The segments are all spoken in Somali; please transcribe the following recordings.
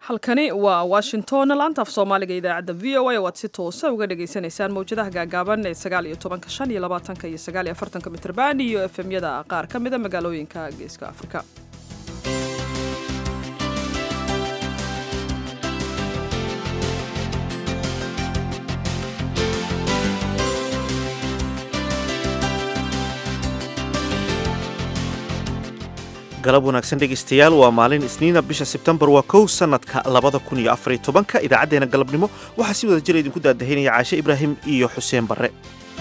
halkani waa Washington laanta af Soomaaliga idaacada VOA oo aad si toos ah uga dhageysanaysaan mowjadaha gaagaaban ee 19 iyo 20 iyo 49 mitir band iyo FM-yada qaar ka mid ah magaalooyinka Geeska Afrika. galab wanaagsan dhegaystayaal waa maalin isniina bisha Sebtembar waa 1 sanadka 2014 idaacadeena galabnimo waxaa si wada jir idinku daadahaynaya Caashe Ibraahim iyo Xuseen Barre.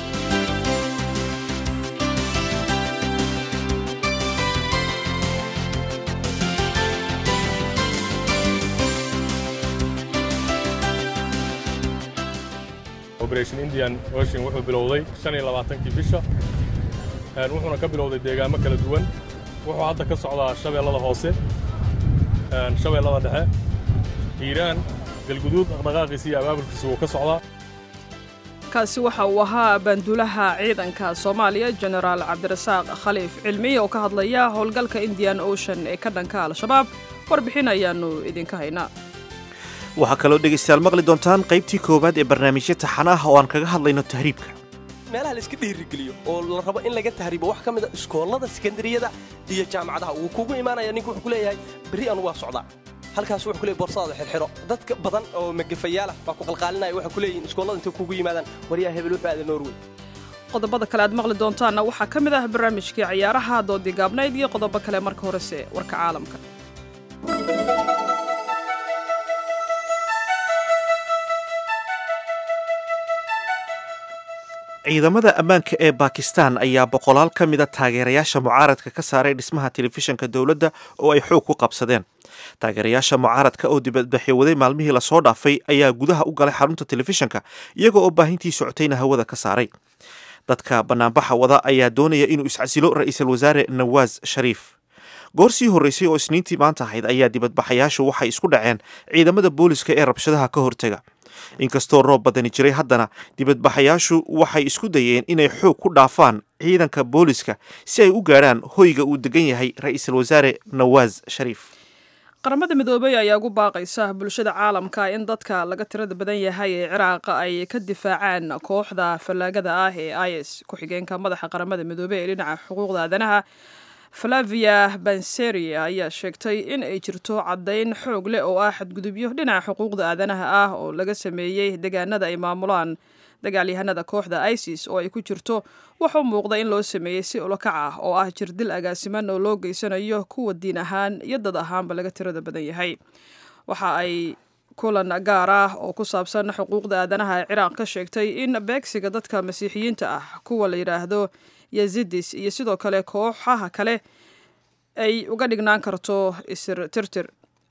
Operation Indian Ocean wuxuu bilowday 25kii bisha wuxuuna ka bilowday deegaamo kala duwan. wuxuu hadda ka socdaa shabeellada hoose shabeellada dhexe Hiiraan galguduud dhaqdhaqaaqiisa iyo abaabulkiisa uu ka socdaa. kaasi waxa uu ahaa banduulaha ciidanka Soomaaliya General Cabdirasaaq Khaliif Cilmi oo ka hadlaya howlgalka Indian Ocean ee ka dhanka Al-Shabaab warbixin ayaanu idinka haynaa. waxaa kaloo dhegaystayaal maqli doontaan qaybtii koowaad ee barnaamijyo taxanaha oo aan kaga hadlayno tahriibka. meelaha la iska dhiirigeliyo oo la rabo in laga tahriibo wax ka mid ah iskoolada sekondariyada iyo jaamacadaha uu kugu imaanaya ninku wuxuu ku leeyahay bari anu waa socdaa halkaas wuxuu ku leeyahay borsada xirxiro dadka badan oo magafayaal ah baa ku qalqaalinaya waxa ku leeyihiin iskoolada inta kugu yimaadaan wariyaha hebel wuxuu aaday Norway. qodobada kale aad maqli doontaana waxaa ka mid ah barnaamijkii ciyaaraha doodii gaabnayd iyo qodobo kale marka horese warka caalamka. ciidamada ammaanka ee Pakistan ayaa boqolaal ka mid ah taageerayaasha mucaaradka ka saaray dhismaha telefishinka dawladda oo ay xoog ku qabsadeen. taageerayaasha mucaaradka oo dibadbaxyo waday maalmihii la soo dhaafay ayaa gudaha u galay xarunta telefishinka iyaga oo baahintii socotayna hawada ka saaray. dadka banaanbaxa wada ayaa doonaya inuu iscasilo ra'iisul wasaare Nawaz Sharif. goorsii horeysay oo isniintii maanta ahayd ayaa dibadbaxayaashu waxay isku dhaceen ciidamada booliska ee rabshadaha ka hortaga. inkastoo roob badani jiray haddana dibadbaxayaashu waxay isku dayeen inay xoog ku dhaafaan ciidanka booliska si ay u gaarhaan hoyga uu degan yahay ra'iisul wasaare Nawaz Sharif. qaramada midoobay ayaa ugu baaqaysa bulshada caalamka in dadka laga tirada badan yahay ee Ciraaq ay ka difaacaan kooxda fallaagada ah ee IS. ku-xigeenka madaxa qaramada midoobay ee dhinaca xuquuqda aadanaha Flavia Panseri ayaa sheegtay in ay jirto caddayn xoog leh oo ah xadgudubyo dhinaca xuquuqda aadanaha ah oo laga sameeyay deegaanada ay maamulaan dagaalyahanada kooxda ISIS oo ay ku jirto wax u muuqda in loo sameeyay si ulakac ah oo ah jirdil agaasiman oo loo geysanayo kuwa diin ahaan iyo dad ahaanba laga tirada badan yahay. waxa ay kulan gaar ah oo ku saabsan xuquuqda aadanaha ee Ciraaq ka sheegtay in beegsiga dadka masiixiyiinta ah kuwa la yiraahdo Yazidis iyo sidoo kale kooxaha kale ay uga dhignaan karto isir tirtir.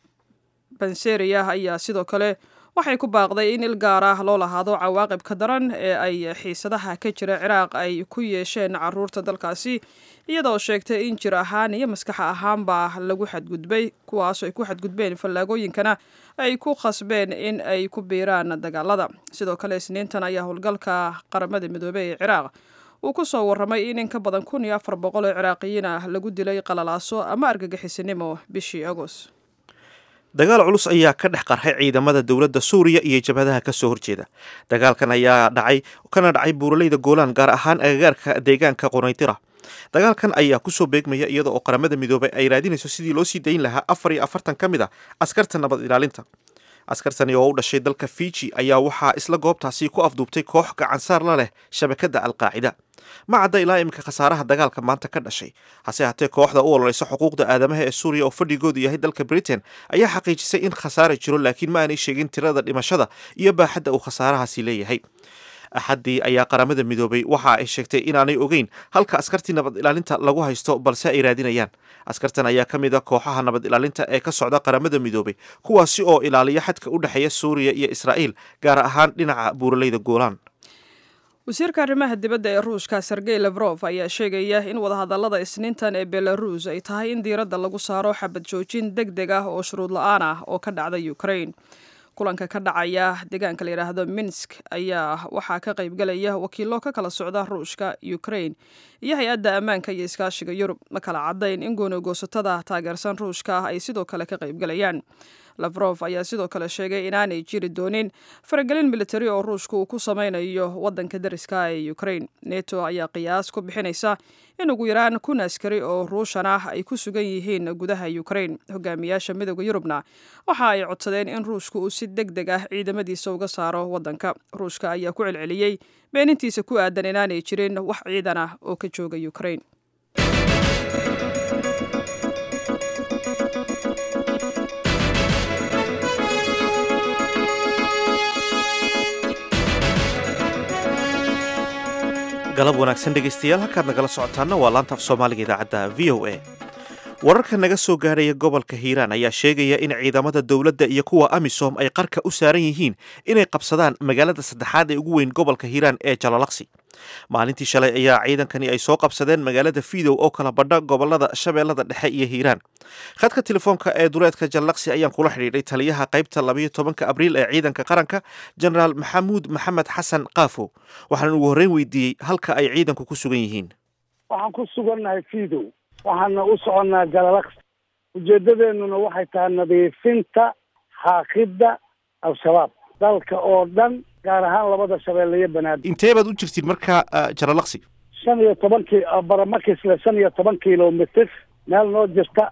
Panseriya ayaa sidoo kale waxay ku baaqday in il gaar ah loo lahaado cawaaqibka daran ee ay xiisadaha ka jira Ciraaq ay ku yeesheen caruurta dalkaasi iyadoo sheegtay in jir ahaan iyo maskax ahaanba lagu xadgudbay kuwaas ay ku xadgudbeen fallaagooyinkana ay ku khasbeen in ay ku biiraan dagaalada. sidoo kale isniintan ayaa howlgalka qaramada midoobay ee Ciraaq uu ku soo warramay in ka badan 1400 oo Ciraaqiyiin ah lagu dilay qalalaaso ama argagixisinimo bishii Agost. dagaal culus ayaa ka dhex qarxay ciidamada dawladda Suuriya iyo jabhadaha ka soo horjeeda. dagaalkan ayaa dhacay buuraleyda Golan gaar ahaan agagaarka deegaanka Qonaytira. dagaalkan ayaa ku soo beegmaya iyada oo qaramada midoobay ay raadinayso sidii loo sii dayn lahaa 44 ka mid ah askarta nabad ilaalinta. askartani oo u dhashay dalka Fiji ayaa waxaa isla goobtaasi ku afduubtay koox gacansaar la leh shabakada Al-Qaacida. ma cadda ilaa imika khasaaraha dagaalka maanta ka dhashay. hase haatee kooxda u ololeysa xuquuqda aadamaha ee Suuriya oo fadhigoodu yahay dalka Britain ayaa xaqiijisay in khasaare jiro laakiin ma aanay sheegin tirada dhimashada iyo baaxadda uu khasaarahaasi leeyahay. axaddii ayaa qaramada midoobay waxa ay sheegtay inaanay ogeyn halka askartii nabad ilaalinta lagu haysto balse ay raadinayaan. askartan ayaa ka mid ah kooxaha nabad ilaalinta ee ka socda qaramada midoobay kuwaasi oo ilaaliya xadka u dhexeeya Suuriya iyo Israa'iil gaar ahaan dhinaca buuraleyda Golan. wasiirka arrimaha dibadda ee Ruushka Sergey Lavrov ayaa sheegaya in wadahadallada isniintan ee Belarus ay tahay in diiradda lagu saaro xabad joojin degdeg ah oo shuruud la'aan ah oo ka dhacda Ukraine. kulanka ka dhacaya deegaanka la yiraahdo Minsk ayaa waxaa ka qayb galaya wakiilo ka kala socda Ruushka, Ukraine iyo hay'adda ammaanka iyo iskaashiga Yurub. ma kala cadayn in go'aan goosatada taageersan Ruushka ay sidoo kale ka qayb galayaan. lavrov ayaa sidoo kale sheegay inaanay jiri doonin faragelin militari oo ruushka uu ku sameynayo waddanka dariska ee ukraine. neto ayaa qiyaas ku bixinaysa in ugu yaraan 1,000 askari oo ruushan ah ay ku sugan yihiin gudaha ukraine. hogaamiyaasha midooda yurubna waxa ay codsadeen in ruushka uu si degdeg ah ciidamadiisa uga saaro waddanka. ruushka ayaa ku celceliyey beenintiisa ku aadan inaanay jirin wax ciidan ah oo ka jooga ukraine. galab wanaagsan dhegaystayaal, halkaad nagala socotaana waa laanta af soomaaliga idaacadda v o a. wararka naga soo gaadhaya gobolka hiiraan ayaa sheegaya in ciidamada dowladda iyo kuwa amisom ay qarka u saaran yihiin inay qabsadaan magaalada saddexaad ee ugu weyn gobolka hiiraan ee jalalaqsi. maalintii shalay ayaa ciidankani ay soo qabsadeen magaalada fiidow oo kala badha gobolada shabeellada dhexe iyo hiiraan. khadka telefoonka ee duleedka jalalaqsi ayaan kula xidhiidhay taliyaha qaybta 12 abriil ee ciidanka qaranka jenaraal maxamuud maxamed xasan qaafo. waxaan ugu horreyn weydiiyey halka ay ciidanku ku sugan yihiin. waxaan ku sugannahay fiidow, waxaana u soconnaa jalalaqsi. ujeedadeennuna waxay tahay nadiifinta xaaqidda al-shabaab dalka oo dhan, gaar ahaan labada shabeelle iyo banaadir. intee baad u jirtiin marka jalalaqsi? 15 baramakisle 15 kilomitr meel noo jirta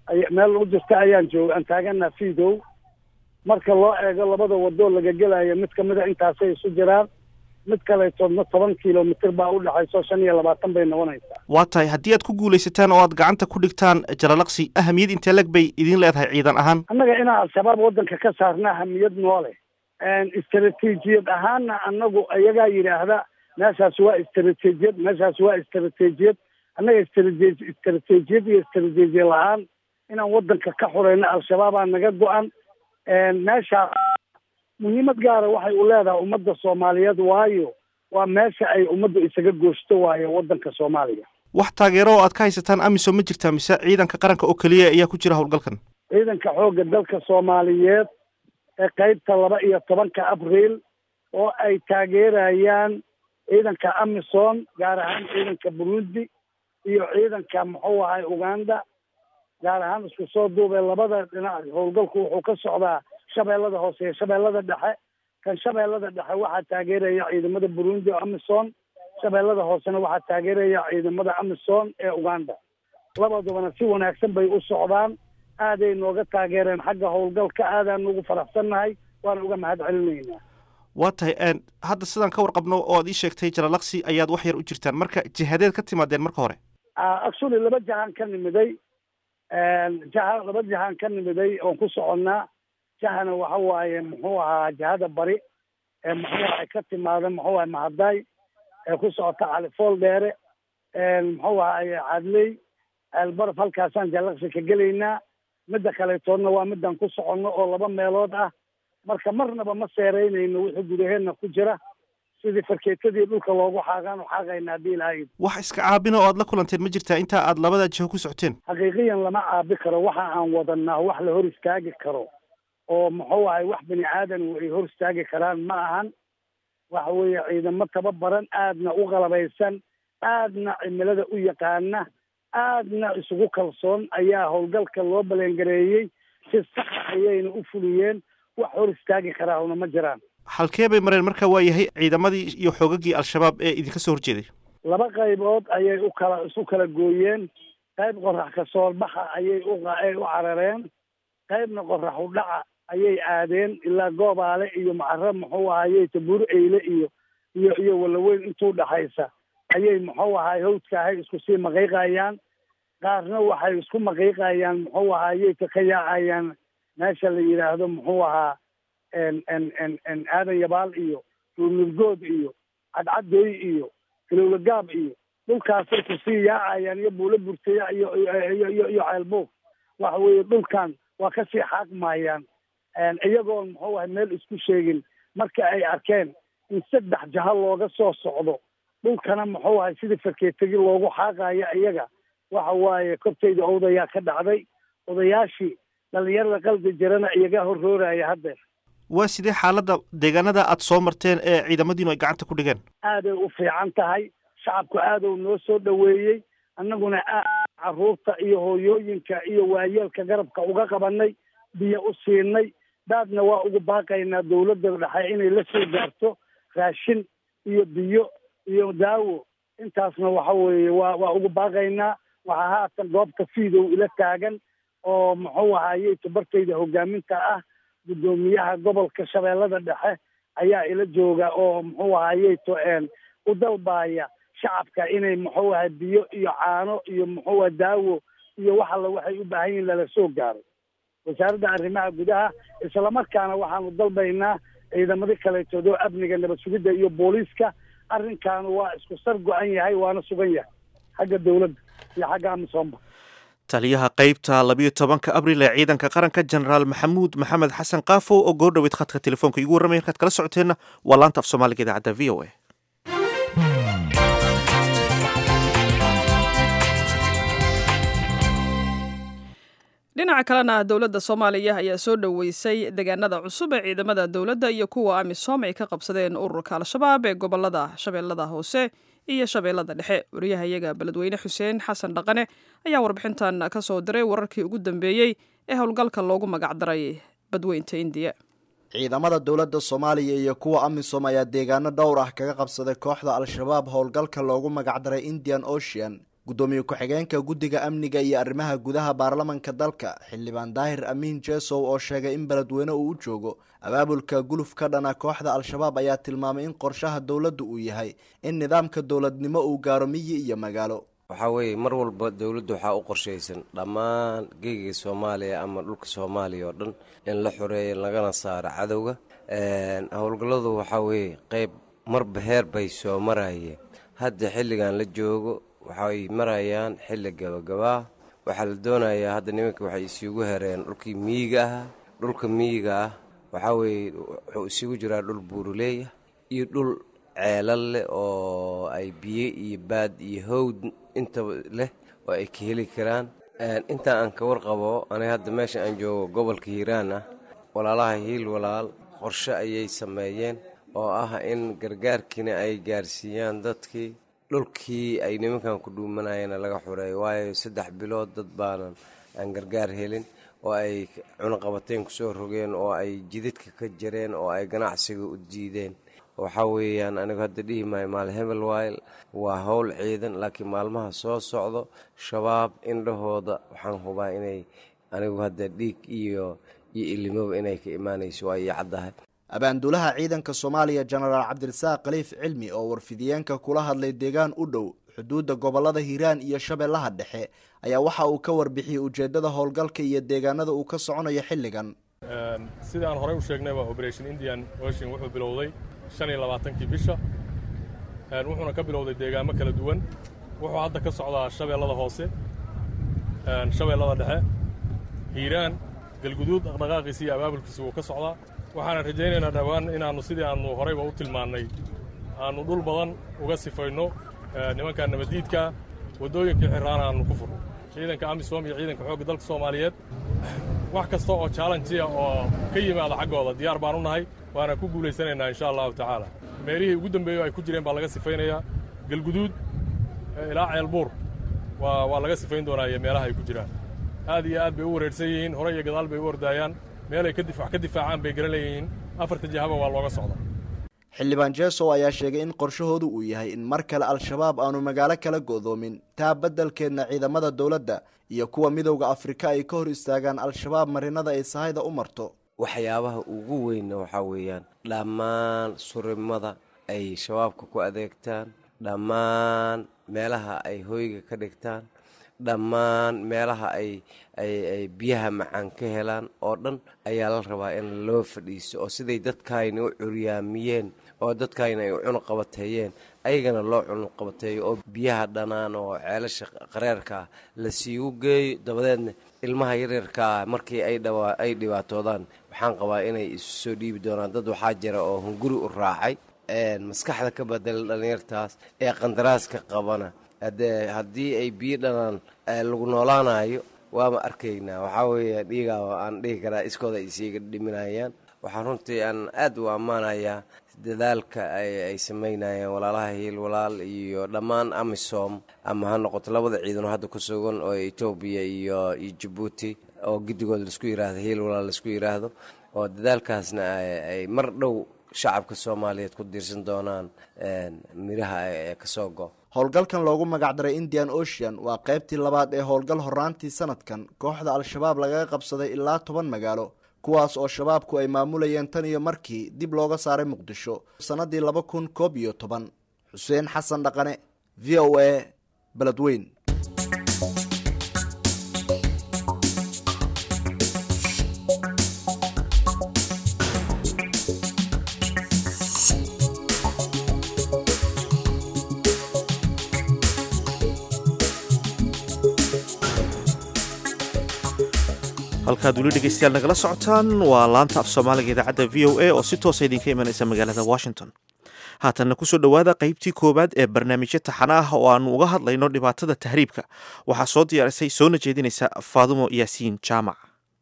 ayaan aan taaganaa fiidow. marka loo eego labada wadoo laga gelayo mid kamida intaasay isu jiraan, mid kaleetoodna 10 kilomitr baa u dhexayso 25 bay noqonaysaa. waa tahay, haddii aad ku guulaysataan oo aad gacanta ku dhigtaan jalalaqsi, ahamiyad intee leg bay idin leedahay ciidan ahaan? annaga inaan al-shabaab waddanka ka saarna ahamiyad noole. istaraatiijiyad ahaana annagu iyagaa yidhaahda meeshaas waa istaraatiijiyad annaga istaraatiijiyad iyo istaraatiijiya la-aan inaan waddanka ka xurayno al-shabaabaa naga go-an. meesha muhiimad gaara waxay u leedahay ummadda soomaaliyeed, waayo waa meesha ay ummaddu isaga goosto waayo waddanka soomaaliya. wax taageero oo aad ka haysataan amisom ma jirtaa mise ciidanka qaranka oo keliya ayaa ku jira howlgalkan? ciidanka xoogga dalka soomaaliyeed ee qaybta 12 abriil oo ay taageerayaan ciidanka amisom, gaar ahaan ciidanka burundi iyo ciidanka muxuu ahay uganda, gaar ahaan isku soo duubay labada dhinac. howlgalku wuxuu ka socdaa shabeellada hoose iyo shabeellada dhexe. kan shabeellada dhexe waxaa taageeraya ciidamada burundi oo amisom, shabeellada hoosena waxaa taageeraya ciidamada amisom ee uganda. labadubana si wanaagsan bay u socdaan, aaday nooga taageereen xagga howlgalka, aadaan ugu faraxsannahay, waan uga mahad celinaynaa. waa tahay, hadda sidaan ka warqabno oo aad ii sheegtay jalalaqsi ayaad wax yar u jirtaan, marka jihadeed ka timaadeen marka hore? actually laba jahaan ka nimiday oon ku soconnaa. jahana waxa waaye muxuu ahaa jihada bari ee muxuu ahay ka timaada muxuu ahay mahadaay ee ku socota califool dheere, muxuu ahay cadley albaraf, halkaasaan jalalaqsi ka gelaynaa. midda kaleetoodna waa midaan ku soconno oo 2 meelood ah. marka marnaba ma seereynayno wixii gudaheenna ku jira, sidii farkeetadii dhulka loogu xaaqaan u xaaqayna haddii lahayd. wax iska caabina oo aad la kulanteen ma jirtaa intaa aad labada jiho ku socoteen? xaqiiqiyan lama caabi karo. waxa aan wadanaa wax la hor istaagi karo oo muxuu ahay wax bini aadan ay hor istaagi karaan ma ahan. waxa weeye ciidamo tababaran, aadna u qalabaysan, aadna cimilada u yaqaana, aadna isugu kalsoon ayaa howlgalka loo baleengareeyey. si saxa ayayna u fuliyeen, wax hor istaagi karaahuna ma jiraan. halkee bay mareen marka waa yahay ciidamadii iyo xoogagii al-shabaab ee idinka soo horjeeday? 2 qaybood ayay isu kala gooyeen. qayb qorax ka soo baxa ayay u carareen, qaybna qorax u dhaca ayay aadeen ilaa goobaale iyo macaro muxuu ahayey tabuur eyle iyo walaweyn intuu dhaxaysa ayay muxuu ahay hawdkaahay isku sii maqiiqayaan. qaarna waxay isku maqiiqayaan muxuu ahayey ka yaacayaan meesha la yidhaahdo muxuu ahaa aadan yabaal iyo ruurnurgood iyo cadcadooy iyo kilowlagaab iyo dhulkaasay kusii yaacayaan, iyo buulo burtaya iyo ceelbuug. waxa weeye dhulkan waa kasii xaaqmayaan iyagoon muxuu ahay meel isku sheegin. marka ay arkeen in 3 jaha looga soo socdo dhulkana muxuu ahay sidii farkeetagi loogu xaaqayo iyaga, waxa waaye kortayda odayaa ka dhacday. odayaashii dhalinyarada qalbi jirana iyaga horrooraya haddeer. waa sidee xaaladda deegaanada aad soo marteen ee ciidamadiinu ay gacanta ku dhigeen? aaday u fiican tahay, shacabku aaduu noo soo dhoweeyey, annaguna aad carruurta iyo hooyooyinka iyo waayeelka garabka uga qabanay. biyo u siinay. daadna waa ugu baaqaynaa dawladda dhexe inay la soo gaarto raashin iyo biyo iyo daawo. intaasna waxa weeye waa ugu baaqaynaa. waxaa haatan goobta fiidow ila taagan oo muxuu ahaaye tabartayda hogaaminta ah guddoomiyaha gobolka shabeellada dhexe ayaa ila jooga oo muxuu ahaaye u dalbaaya shacabka inay muxuu ahay biyo iyo caano iyo muxuu ah daawo iyo wax alla waxay u baahan yihiin lala soo gaaro. wasaaradda arrimaha gudaha islamarkaana waxaanu dalbaynaa ciidamada kaleetood oo amniga nabad sugidda iyo booliiska. arrinkaanu waa isku sar go-an yahay waana sugan yahay xagga dawladda iyo xagga amisoomba. taliyaha qaybta 12 abriil ee ciidanka qaranka jenaraal maxamuud maxamed xasan qaafow oo goordhoweyd khadka telefoonka igu warramay halkaad kala socoteenna waa laanta af soomaaliga idaacadda v o a. dhinaca kalena dowladda soomaaliya ayaa soo dhoweysay deegaanada cusub ee ciidamada dowladda iyo kuwa amisom ay ka qabsadeen ururka al-shabaab ee gobolada shabeellada hoose iyo shabeellada dhexe. wariyahayaga beledweyne xuseen xasan dhaqane ayaa warbixintan ka soo diray wararkii ugu dambeeyey ee howlgalka loogu magacdaray badweynta indiya. ciidamada dowladda soomaaliya iyo kuwa amisom ayaa deegaano dhowr ah kaga qabsaday kooxda al-shabaab howlgalka loogu magacdaray Indian Ocean. gudoomiye ku-xigeenka guddiga amniga iyo arrimaha gudaha baarlamanka dalka xildhibaan daahir amiin jeesow oo sheegay in beledweyne uu u joogo abaabulka guluf ka dhana kooxda al-shabaab ayaa tilmaamay in qorshaha dowladda uu yahay in nidaamka dowladnimo uu gaaro miyi iyo magaalo. waxaa weeye mar walba dowladdu waxaa u qorshaysan dhammaan geegiga soomaaliya ama dhulka soomaaliya oo dhan in la xoreeyo lagana saaro cadowga. howlgalladu waxaa weeye qayb marba heer bay soo marayeen. hadda xilligan la joogo waxay marayaan xilli gabagabaa. waxaa la doonayaa hadda nimanka waxay isugu hereen dhulkii miyiga ah. dhulka miyiga ah waxaa weeye wuxuu isugu jiraa dhul buuruleeya iyo dhul ceelal leh oo ay biyo iyo baad iyo hawd intaba leh oo ay ka heli karaan. intaa aan ka warqabo aniga hadda meesha aan joogo gobolka hiiraan ah walaalaha hiil walaal qorshe ayay sameeyeen oo ah in gargaarkiina ay gaarsiiyaan dadkii dhulkii ay nimankan ku dhuumanayeen laga xureeyo. waayo 3 bilood dad baanan aan gargaar helin oo ay cunaqabateen ku soo rogeen oo ay jidadka ka jareen oo ay ganacsiga u diideen. waxaa weeyaan anigu hadda dhihi maayo maal hebel waayl waa howl ciidan laakiin maalmaha soo socdo shabaab indhahooda waxaan hubaa inay anigu hadda dhiig iyo ilimoba inay ka imaanayso waa ii caddahay. abaanduulaha ciidanka soomaaliya jenaraal cabdirasaaq khaliif cilmi oo warfidiyeenka kula hadlay deegaan u dhow xuduudda gobolada hiiraan iyo shabeellaha dhexe ayaa waxa uu ka warbixiyey ujeeddada howlgalka iyo deegaanada uu ka soconayo xilligan. sida aan horey u sheegnayba operation Indian Ocean wuxuu bilowday 25kii bisha. wuxuuna ka bilowday deegaamo kala duwan. wuxuu hadda ka socdaa shabeellada hoose, shabeellada dhexe, hiiraan, galguduud dhaqdhaqaaqiisa iyo abaabulkiisa wuu ka socdaa. waxaan rajaynaynaa dhawaan inaannu sidii aannu horeyba u tilmaannay aannu dhul badan uga sifayno nimanka nabadiidka waddooyinkii xiraan aannu ku furno. ciidanka amisom iyo ciidanka xoogga dalka soomaaliyeed wax kasta oo challenge oo ka yimaada xaggooda diyaar baan u nahay waana ku guulaysanaynaa insha allahu tacaala. meelihii ugu dambeeyey ay ku jireen baa laga sifaynayaa. galguduud ilaa ceelbuur waa laga sifayn doonaa meelaha ay ku jiraan. aad iyo aad bay u wareersan yihiin, hore iyo gadaal bay u ordaayaan. meelay ka difaacaan bay garan leeyihiin. 4 jihaba waa looga socdaa. xildhibaan jeesow ayaa sheegay in qorshahoodu uu yahay in mar kale al-shabaab aanu magaalo kala go'doomin taa beddelkeedna ciidamada dowladda iyo kuwa midowda afrika ay ka hor istaagaan al-shabaab marinada ay sahayda u marto. waxyaabaha ugu weynna waxaa weeyaan dhammaan surimada ay shabaabka ku adeegtaan, dhammaan meelaha ay hoyga ka dhigtaan, dhammaan meelaha ay biyaha macaan ka helaan oo dhan ayaa la rabaa in loo fadhiisto oo siday dadkaayna u curyaamiyeen oo dadkaayna ay u cunuqabateeyeen ayagana loo cunuqabateeyo oo biyaha dhanaan oo ceelasha qareerkaa la siigu geeyo. dabadeedna ilmaha yaryarkaa markii ay dhibaatoodaan waxaan qabaa inay isu soo dhiibi doonaan. dad waxaa jira oo hunguri u raacay maskaxda ka bedela dhallinyartaas ee qandaraaska qabana haddii ay biyo dhanaan lagu noolaanayo waama arkaynaa. waxaa weeye dhiigaa aan dhihi karaa iskooda isiiga dhiminayaan. waxaan runtii aan aad u ammaanayaa dadaalka ay samaynayaan walaalaha hiil walaal iyo dhammaan amisom ama ha noqoto labada ciidanoo hadda ku sugan oo Ethiopia iyo Djibouti oo giddigood laisku yidhaahdo hiil walaal laisku yidhaahdo oo dadaalkaasna ay mar dhow shacabka soomaaliyeed ku diirsan doonaan miraha ee ka soo go howlgalkan loogu magacdaray Indian Ocean waa qaybtii labaad ee howlgal horaantii sanadkan kooxda al-shabaab lagaga qabsaday ilaa 10 magaalo kuwaas oo shabaabku ay maamulayeen tan iyo markii dib looga saaray Muqdisho sanadii 2011 Xuseen Xasan Dhaqane VOA Beledweyne halkaad weli dhegeystayaal nagala socotaan waa laanta af soomaaliga idaacadda VOA oo si toosa idinka imanaysa magaalada Washington. haatanna kusoo dhowaada qaybtii koowaad ee barnaamijyo taxana ah oo aanu uga hadlayno dhibaatada tahriibka waxaa soo diyaarisay soona jeedinaysa Faadumo Yaasiin Jaamac.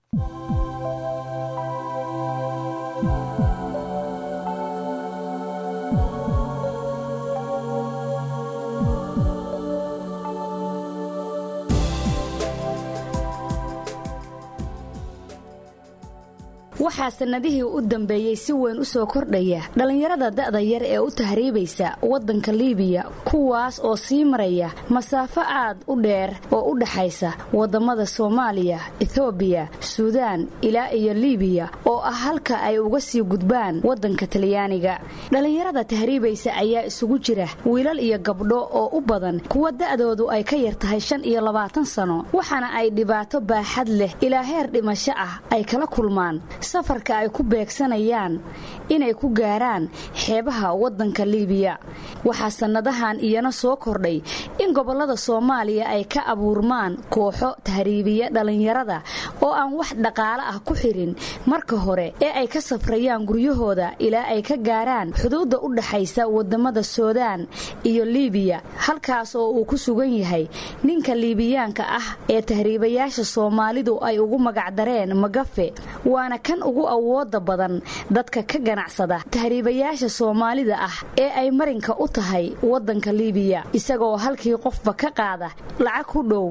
waxaa sanadihii u dambeeyay si weyn u soo kordhaya dhalinyarada da'da yar ee u tahriibaysa wadanka Liibiya kuwaas oo sii maraya masaafo aad u dheer oo u dhaxaysa wadamada Soomaaliya, Itoobiya, Suudaan ilaa iyo Liibiya oo ah halka ay uga sii gudbaan wadanka Talyaaniga. Dhalinyarada tahriibaysa ayaa isugu jira wiilal iyo gabdho oo u badan kuwa da'doodu ay ka yar tahay 25 sano waxaana ay dhibaato baaxad leh ilaa heer dhimasho ah ay kala kulmaan safarka ay ku beegsanayaan inay ku gaaraan xeebaha wadanka Liibiya. waxaa sanadahan iyana soo kordhay in gobolada Soomaaliya ay ka abuurmaan kooxo tahriibiya dhalinyarada oo aan wax dhaqaale ah ku xirin marka hore ee ay ka safrayaan guryahooda ilaa ay ka gaaraan xuduudda u dhaxaysa wadamada Suudaan iyo Liibiya halkaas oo uu ku sugan yahay ninka Liibiyaanka ah ee tahriibayaasha Soomaalidu ay ugu magacdareen Magafe waana kan ugu awooda badan dadka ka ganacsada tahriibayaasha Soomaalida ah ee ay marinka u tahay wadanka Liibiya isagoo halkii qofba ka qaada lacag ku dhow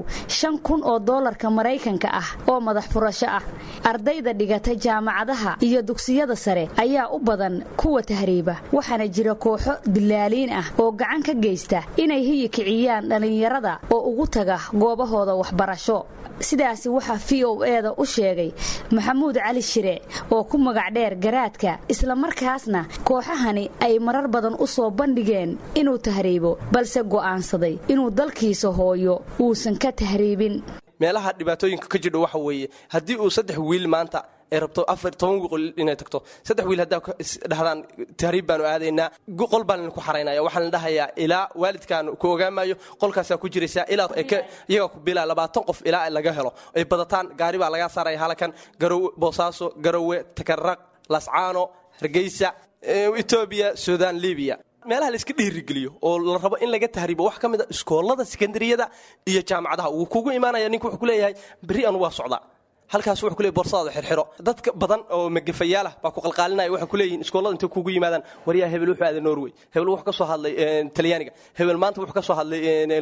$5,000 Mareykanka ah oo madax furasho ah. ardayda dhigata jaamacadaha iyo dugsiyada sare ayaa u badan kuwa tahriiba waxaana jira kooxo dilaaliin ah oo gacan ka geysta inay hiyikiciyaan dhalinyarada oo ugu taga goobahooda waxbarasho. sidaasi waxaa VOA-da u sheegay Maxamuud Cali Shire oo ku magac dheer Garaadka isla markaasna kooxahani ay marar badan u soo bandhigeen inuu tahriibo balse go'aansaday inuu dalkiisa hooyo uusan ka tahriibin. meelaha dhibaatooyinka ka jiro waxa weeye haddii uu 3 wiil maanta ay rabto 14 wiil inay tagto 3 wiil hadaa dhahdaan tahriib baan aadaynaa qol baan ku xaraynaya waxaan la dhahayaa ilaa waalidkaan ku ogaamayo qolkaas ku jiraysa ilaa iyaga ku bilaa 20 qof ilaa laga helo ay badataan gaari baa laga saaray halkan Garowe Boosaaso Garowe Takarraq Lascaano Hargeysa Itoobiya Suudaan Liibiya meelaha la iska dhiirigeliyo oo la rabo in laga tahriibo wax kamid ah iskoolada sekondariyada iyo jaamacadaha uu kugu imaanaya ninku wuxuu ku leeyahay bari aan waa socdaa halkaas wuxuu ku leeyahay borsada xirxiro dadka badan oo magafayaal ah baa ku qalqaalinaya waxa ku leeyihiin iskoolada inta kugu yimaadaan wariyaha hebel wuxuu aaday Norway hebel wuxuu ka soo hadlay Talyaaniga hebel maanta wuxuu ka soo hadlay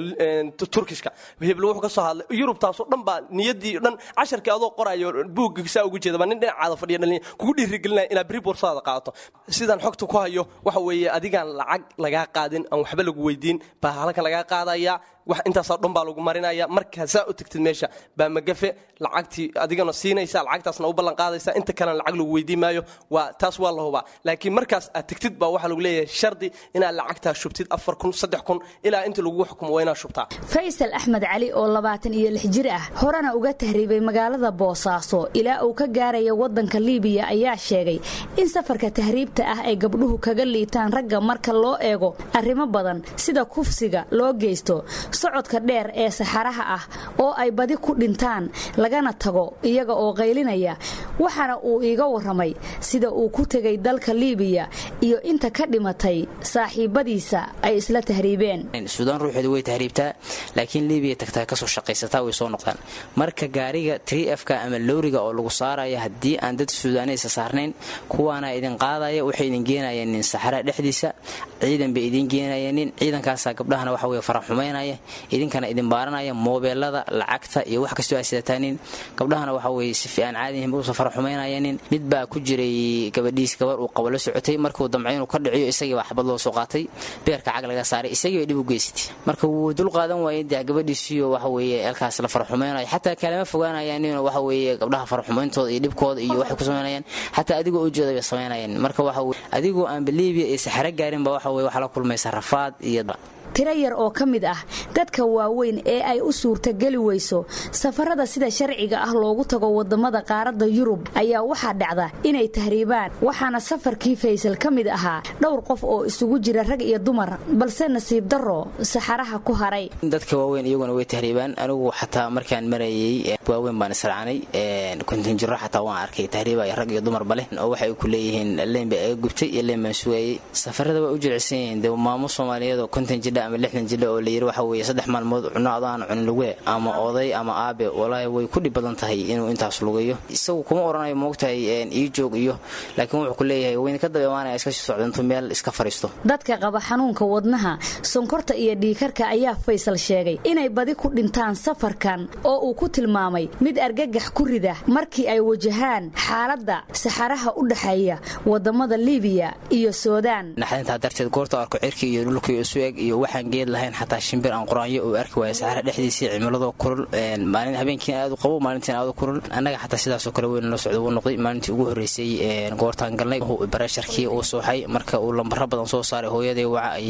Turkiska hebel wuxuu ka soo hadlay Yurub taas oo dhan baa niyadii dhan 10 adoo qorayo buuggiisa ugu jeeda nin dhinacaada fadhiya dhalin kugu dhiirigelinaya inaad bari borsada qaadato sidaan xogta ku hayo waxa weeye adigaan lacag laga qaadin aan waxba lagu weydiin baa halka laga qaadaya wax intaas oo dhan baa lagu marinaya marka saa u tagtid meesha baa Magafe lacagtii adigana siinaysa lacagtaasna u ballan qaadaysa inta kale lacag lagu weydiin maayo waa taas waa la hubaa laakiin markaas aad tagtid baa waxa lagu leeyahay shardi inaad lacagta shubtid 4,000 3,000 ilaa inta lagu xukumo waa inaad shubtaa. Faysal Axmed Cali oo 26 jir ah horena uga tahriibay magaalada Boosaaso ilaa uu ka gaarayo wadanka Liibiya ayaa sheegay in safarka tahriibta ah ay gabdhuhu kaga liitaan ragga marka loo eego arrimo badan sida kufsiga loo geysto socodka dheer ee saxaraha ah oo ay badi ku dhintaan lagana tago iyaga oo qaylinaya waxaana uu iiga warramay sida uu ku tegay dalka liibiya iyo inta ka dhimatay saaxiibadiisa ay isla tahriibeen. Suudaan ruuxeedu way tahriibtaa laakiin liibiya tagtaa ka soo shaqaysataa way soo noqdaan. Marka gaariga 3F-ka ama lowriga oo lagu saarayo haddii aan dad Suudaanaysa saarnayn kuwaana idin qaadaya waxay idin geenayeen nin saxara dhexdiisa ciidan bay idin geenayeen ciidankaas gabdhahana waxa way farax xumeynaya idinkana idin baaranaya moobeelada lacagta iyo wax kasta ay sidaataanin gabdhahana waxa way si fiican caadi ah u farax xumeynayeen mid baa ku jiray gabadhiis gabar uu qabo la socotay markuu damcay inuu ka dhiciyo isagii waa xabad loo soo qaatay beerka cag laga saaray isagii way dib u geysatay marka wuu dul qaadan waayay gabadhiisiyo waxa way elkaas la farax xumeynaya xataa kalama fogaanayaan inuu waxa way gabdhaha farax xumeyntooda iyo dhibkooda iyo wax ku sameynayaan xataa adigoo u jeeday sameynayaan marka waxa way adigoo aan Liibiya ee saxara gaarin ba waxa way wax la kulmaysa rafaad iyo tiro yar oo ka mid ah dadka waaweyn ee ay u suurtageli weyso safarada sida sharciga ah loogu tago wadamada qaaradda Yurub ayaa waxa dhacda inay tahriibaan waxaana safarkii Faysal ka mid ahaa dhowr qof oo isugu jira rag iyo dumar balse nasiib darro saxaraha ku haray. Dadka waaweyn iyaguna way tahriibaan anigu xataa markaan marayay waaweyn baan israacnay kuntin jiro xataa waan arkay tahriibay rag iyo dumar bale oo waxay ku leeyihiin leembe ay gubtay iyo leembe suway safarada way u jilcsan de maamo Soomaaliyeed oo kuntin jida ama 60 jillo oo la yiri waxa weeye 3 maalmood cunaadaan cun lugu ama oday ama aabe walaahi way ku dhib badan tahay inuu intaas lugayo isagu kuma oranayo moogtahay ii joog iyo laakiin wuxuu ku leeyahay weyn ka dabeemaanaya iska socdanto meel iska fariisto. Dadka qaba xanuunka wadnaha sonkorta iyo dhiigkarka ayaa Faysal sheegay inay badi ku dhintaan safarkan oo uu ku tilmaamay mid argagax ku rida markii ay wajahaan xaaladda saxaraha u dhaxeeya wadamada Liibiya iyo Suudaan. Naxdinta darteed goorta arko cirki iyo dhulka iyo suuq iyo waxaan geed lahayn xataa shimbir aan quraanyo oo arki waayay saxara dhexdiisa cimilada kulul maalin habeenkii aad u qabo maalintii aad u kulul anaga xataa sidaas oo kale weyn la socdo uu noqday maalintii ugu horeysay goortaan galnay oo barasharkii uu sooxay marka uu lambar badan soo saaray hooyaday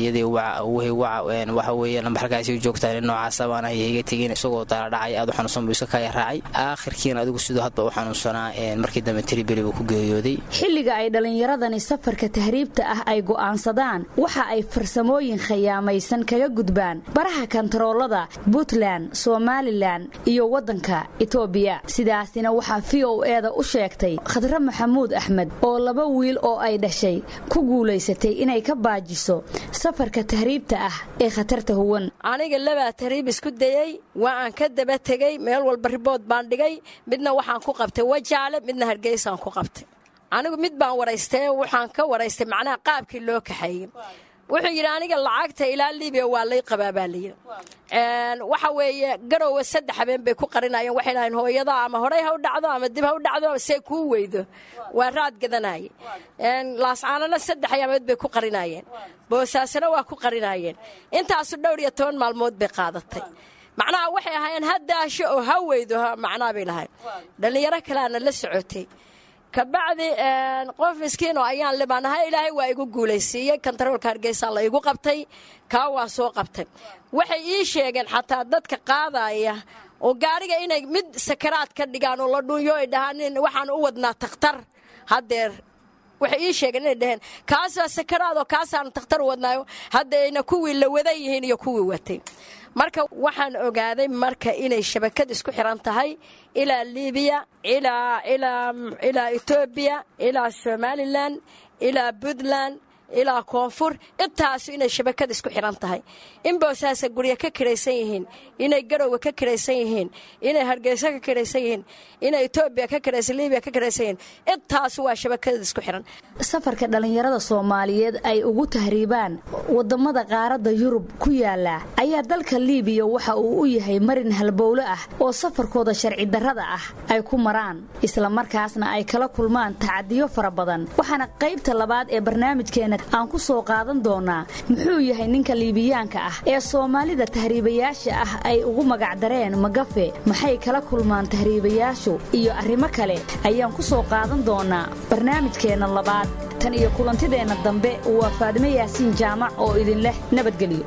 waxa weeye lambarkaasi joogtaan noocaas baan ayaga tagin isagoo dara dhacay aad u xanuunsan buu iska ka raacay aakhirkiina adigu sidoo hadba u xanuunsanaa markii dambe Tripoli uu ku geeriyooday. Xilliga ay dhalinyaradani safarka tahriibta ah ay go'aansadaan waxa ay farsamooyin khiyaamaysan kaga gudbaan baraha kantaroolada Puntland, Somaliland iyo wadanka Itoobiya. Sidaasina waxa VOA-da u sheegtay Khadra Maxamuud Axmed oo 2 wiil oo ay dhashay ku guuleysatay inay ka baajiso safarka tahriibta ah ee khatarta huwan. Aniga 2 tahriib isku dayay waan ka daba tagay meel walba ribood baan dhigay midna waxaan ku qabtay Wajaale midna Hargeysa aan ku qabtay. Anigu mid baan waraystay waxaan ka waraystay macnaha qaabkii loo kaxeeyay wuxuu yiri aniga lacagta ilaa Liibiya waa lay qabaabaaliyay waxa weeye garowe 3 habeen bay ku qarinayeen waxay lahayn hooyada ama horay ha u dhacdo ama dib ha u dhacdo say ku weydo waa raad gadanay laascaanana 3 habeen bay ku qarinayeen boosaasana waa ku qarinayeen intaas dhowr iyo 10 maalmood bay qaadatay macnaha waxay ahaayeen hadaasho oo ha weydo macnaha bay lahayn dhalinyaro kale la socotay kabacdi qof miskiin oo ayaan libanahay ilaahay waa igu guuleysiyay kantaroolka Hargeysa la igu qabtay ka waa soo qabtay waxay ii sheegeen xataa dadka qaadaya oo gaariga inay mid sakaraad ka dhigaan oo la dhuuyo ay dhahaan waxaan u wadnaa takhtar hadeer waxay ii sheegeen inay dhahaan kaas sakaraad oo kaasaan takhtar wadnaayo hadeena kuwii la waday yihiin iyo kuwii watay marka waxaan ogaaday marka inay shabakad isku xiran tahay ila Liibiya ila Itoobiya ila Somaliland ila Puntland ila Koonfur intaas inay shabakad isku xiran tahay in boosaasa guriga ka kireysan yihiin inay garowe ka kireysan yihiin inay Hargeysa ka kireysan yihiin inay Itoobiya ka kireysan Liibiya ka kireysan yihiin intaas waa shabakad isku xiran. Safarka dhalinyarada Soomaaliyeed ay ugu tahriibaan wadamada qaaradda Yurub ku yaala ayaa dalka Liibiya waxa uu u yahay marin halbowle ah oo safarkooda sharci darrada ah ay ku maraan isla markaasna ay kala kulmaan tacadiyo fara badan waxaana qaybta labaad ee barnaamijkeena aan ku soo qaadan doonaa muxuu yahay ninka Liibiyaanka ah ee Soomaalida tahriibayaasha ah ay ugu magac dareen magafe maxay kala kulmaan tahriibayaashu iyo arrimo kale ayaan ku soo qaadan doonaa barnaamijkeena labaad tan iyo kulantideena dambe waa Faadimo Yaasiin Jaamac oo idin leh nabadgelyo.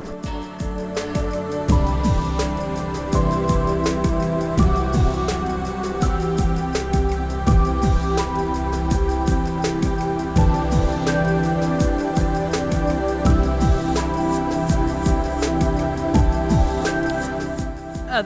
aad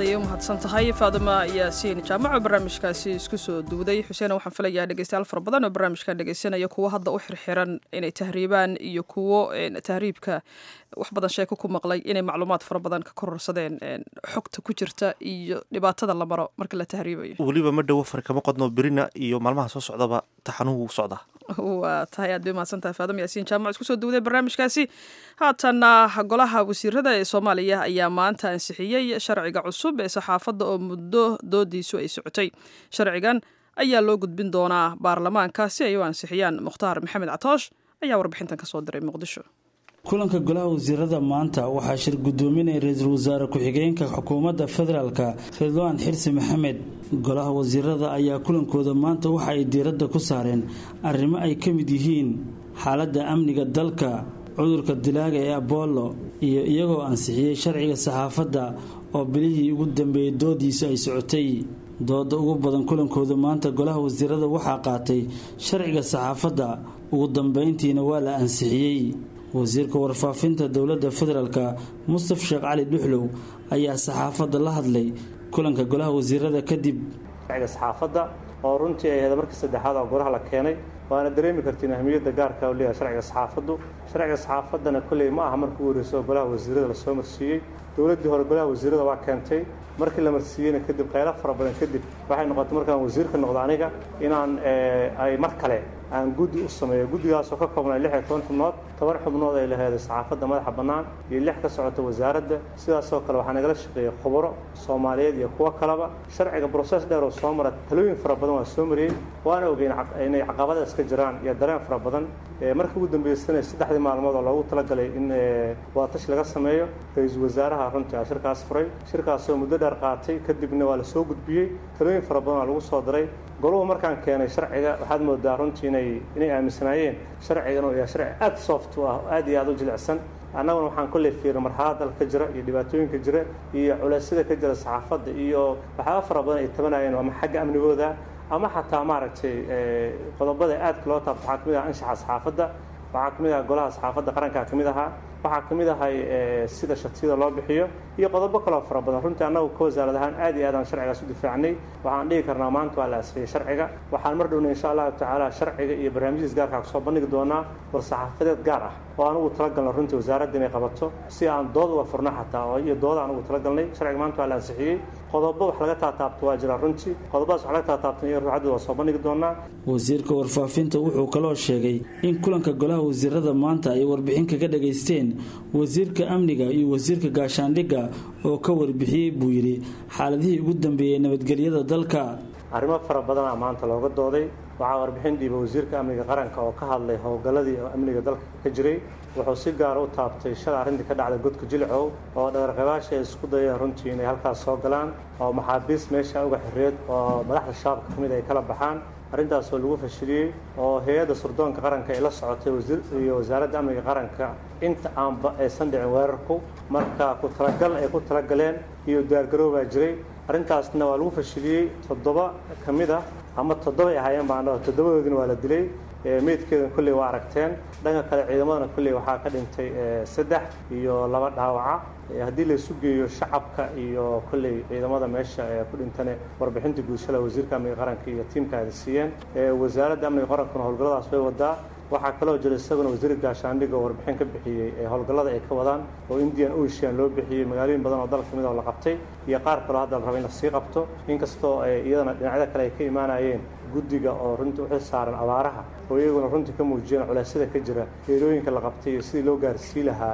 aad ayay u mahadsan tahay faaduma yaasiin jaamaco barnaamijkaasi isku soo duuday xuseen waxaan filayaa dhegeystayaal fara badan oo barnaamijkan dhegeysanaya kuwo hadda u xirxiran inay tahriibaan iyo kuwo tahriibka wax badan sheeko ku maqlay inay macluumaad fara badan ka kororsadeen xogta ku jirta iyo dhibaatada la maro marka la tahriibayo weliba ma dhowo fari kama qodno birina iyo maalmaha soo socdaba taxanuhu socda waa tahay aad bay mahadsan tahay faaduma yaasiin jaamac isku soo duuday barnaamijkaasi haatanna golaha wasiirada ee soomaaliya ayaa maanta ansixiyey sharciga cusub ee saxaafadda oo muddo doodiisu ay socotay sharcigan ayaa loo gudbin doonaa baarlamaanka si ay u ansixiyaan mukhtaar maxamed catoosh ayaa warbixintan ka soo diray muqdisho kulanka golaha wasiirada maanta waxaa shir gudoominaya ra-iisul wasaare ku-xigeenka xukuumadda federaalka ridwaan xirsi maxamed golaha wasiirada ayaa kulankooda maanta waxa ay diiradda ku saareen arrimo ay ka mid yihiin xaaladda amniga dalka cudurka dilaaga ee abollo iyo iyagoo ansixiyey sharciga saxaafadda oo bilihii ugu dambeeyey doodiisa ay socotay dooda ugu badan kulankooda maanta golaha wasiirada waxaa qaatay sharciga saxaafadda ugu dambeyntiina waa la ansixiyey wasiirka warfaafinta dowladda federaalka mustaf sheekh cali dhuxlow ayaa saxaafadda la hadlay kulanka golaha wasiirada kadib sharciga saxaafadda oo runtii ay ahayd markii saddexaad oo golaha la keenay waana dareemi kartiin ahmiyadda gaarka u leeyahay sharciga saxaafaddu sharciga saxaafaddana kolley ma aha markii ugu horreysay oo golaha wasiirada lasoo marsiiyey dowladdii hore golaha wasiirada waa keentay markii la marsiiyeyna kadib qaylo fara badan kadib waxay noqotay markaan wasiirka noqdo aniga inaan ay mar kale aan guddi u sameeyo guddigaasoo ka koobnay 16 xubnood 10 xubnood ay lahayd saxaafadda madaxa bannaan iyo 6 ka socota wasaaradda sidaasoo kale waxaa nagala shaqeeyay khubaro Soomaaliyeed iyo kuwa kaleba sharciga process dheer oo soo maray talooyin fara badan waa soo mariyay waana ogeyn inay caqabado iska jiraan iyo dareen fara badan markii ugu dambeysay 3 maalmood oo loogu talagalay in waatash laga sameeyo ra'iisul wasaaraha runtii shirkaas furay shirkaasoo muddo dheer qaatay kadibna waa la soo gudbiyay talooyin fara badan oo lagu soo diray goluhu markaan keenay sharciga waxaad moodaa runtii inay aaminsanaayeen sharcigan oo yahay sharci aad soft ah aad iyo aad u jilicsan annaguna waxaan kulley fiirin marxaladda ka jira iyo dhibaatooyinka jira iyo culeysyada ka jira saxaafadda iyo waxyaaba fara badan ay tabanayeen ama xagga amnigooda ama xataa maaragtay qodobada aadka loo taabto waxaa kamid ah anshaxa saxaafadda waxaa kamid ah golaha saxaafadda qaranka kamid ahaa waxaa kamid ahay sida shatiyada loo bixiyo iyo qodobo kale oo fara badan runtii annagu ka wasaarad ahaan aad iyo aad aan sharcigaas u difaacnay waxaan dhihi karnaa maanta waa la asfiyey sharciga waxaan mar dhowna insha allahu tacaala sharciga iyo barnaamijyadiis gaarka kusoo bandhigi doonaa war saxaafadeed gaar ah oo aan ugu talagalna runtii wasaaradda inay qabato si aan dood uga furno xataa oo iyo dooda aan ugu talagalnay sharciga maanta waa la ansixiyey qodobo wax laga taataabto waa jira runtii qodobadaas wax laga taataabto iyo ruuxadda waa soo bandhigi doonaa wasiirka warfaafinta wuxuu kaloo sheegay in kulanka golaha wasiirada maanta ay warbixin kaga dhageysteen wasiirka amniga iyo wasiirka gaashaandhigga oo ka warbixiyey buu yidhi xaaladihii ugu dambeeyey nabadgelyada dalka arrimo fara badanaa maanta looga dooday waxaa warbixin dhiiba wasiirka amniga qaranka oo ka hadlay howlgalladii amniga dalka ka jiray wuxuu si gaara u taabtay shalay arrintii ka dhacday godka jilcow oo dhagarqabaasha ay isku dayeen runtii inay halkaas soo galaan oo maxaabiis meesha uga xireed oo madaxda shabaabka ka mid ay kala baxaan arrintaasoo lagu fashiliyey oo hay-adda surdoonka qaranka ay la socotay iyo wasaaradda amniga qaranka inta aanba aysan dhicin weerarku marka ku talagal ay ku talagaleen iyo diyaargaroobaa jiray arrintaasna waa lagu fashiliyey 7 ka mid ah ama 7 ay ahaayeen baan dhaho 7doodina waa la dilay meydkeedana kulley waa aragteen dhanka kale ciidamadana kulley waxaa ka dhintay 3 iyo 2 dhaawaca haddii la isu geeyo shacabka iyo kulley ciidamada meesha ku dhintane warbixinta guushada wasiirka amniga qaranka iyo tiimka ay siiyeen wasaaradda amniga qarankuna howlgalladaas way wadaa waxaa kaloo jira isaguna wasiirka gaashaandhigga oo warbixin ka bixiyey howlgallada ay ka wadaan oo Indian Ocean loo bixiyey magaalooyin badan oo dalka kamid ah oo la qabtay iyo qaar kaloo hadda la rabo in la sii qabto inkastoo iyadana dhinacyada kale ay ka imaanayeen guddiga oo runtii u xil saaran abaaraha oo iyaguna runtii ka muujiyeen culeysyada ka jira heerooyinka la qabtay iyo sidii loo gaarsiin lahaa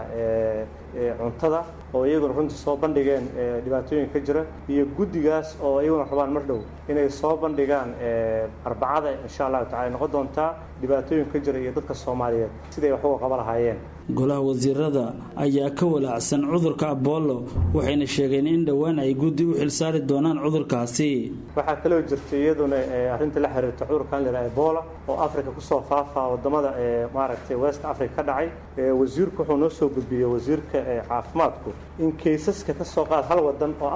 cuntada oo iyaguna runtii soo bandhigeen dhibaatooyin ka jira iyo guddigaas oo iyaguna rabaan mar dhow inay soo bandhigaan arbacada insha allahu tacala noqon doontaa dhibaatooyin ka jira iyo dadka Soomaaliyeed siday wax uga qaban lahaayeen golaha wasiirada ayaa ka walaacsan cudurka abollo waxayna sheegeen in dhawaan ay guddi u xilsaari doonaan cudurkaasi waxaa kaloo jirtay iyaduna arrinta la xiriirta cudurkan la yiraahdo Ebola oo Afrika ku soo faafaa wadamada maaragtay West Africa ka dhacay wasiirku wuxuu noo soo gudbiyay wasiirka caafimaadku in kaysaska ka soo qaad hal wadan oo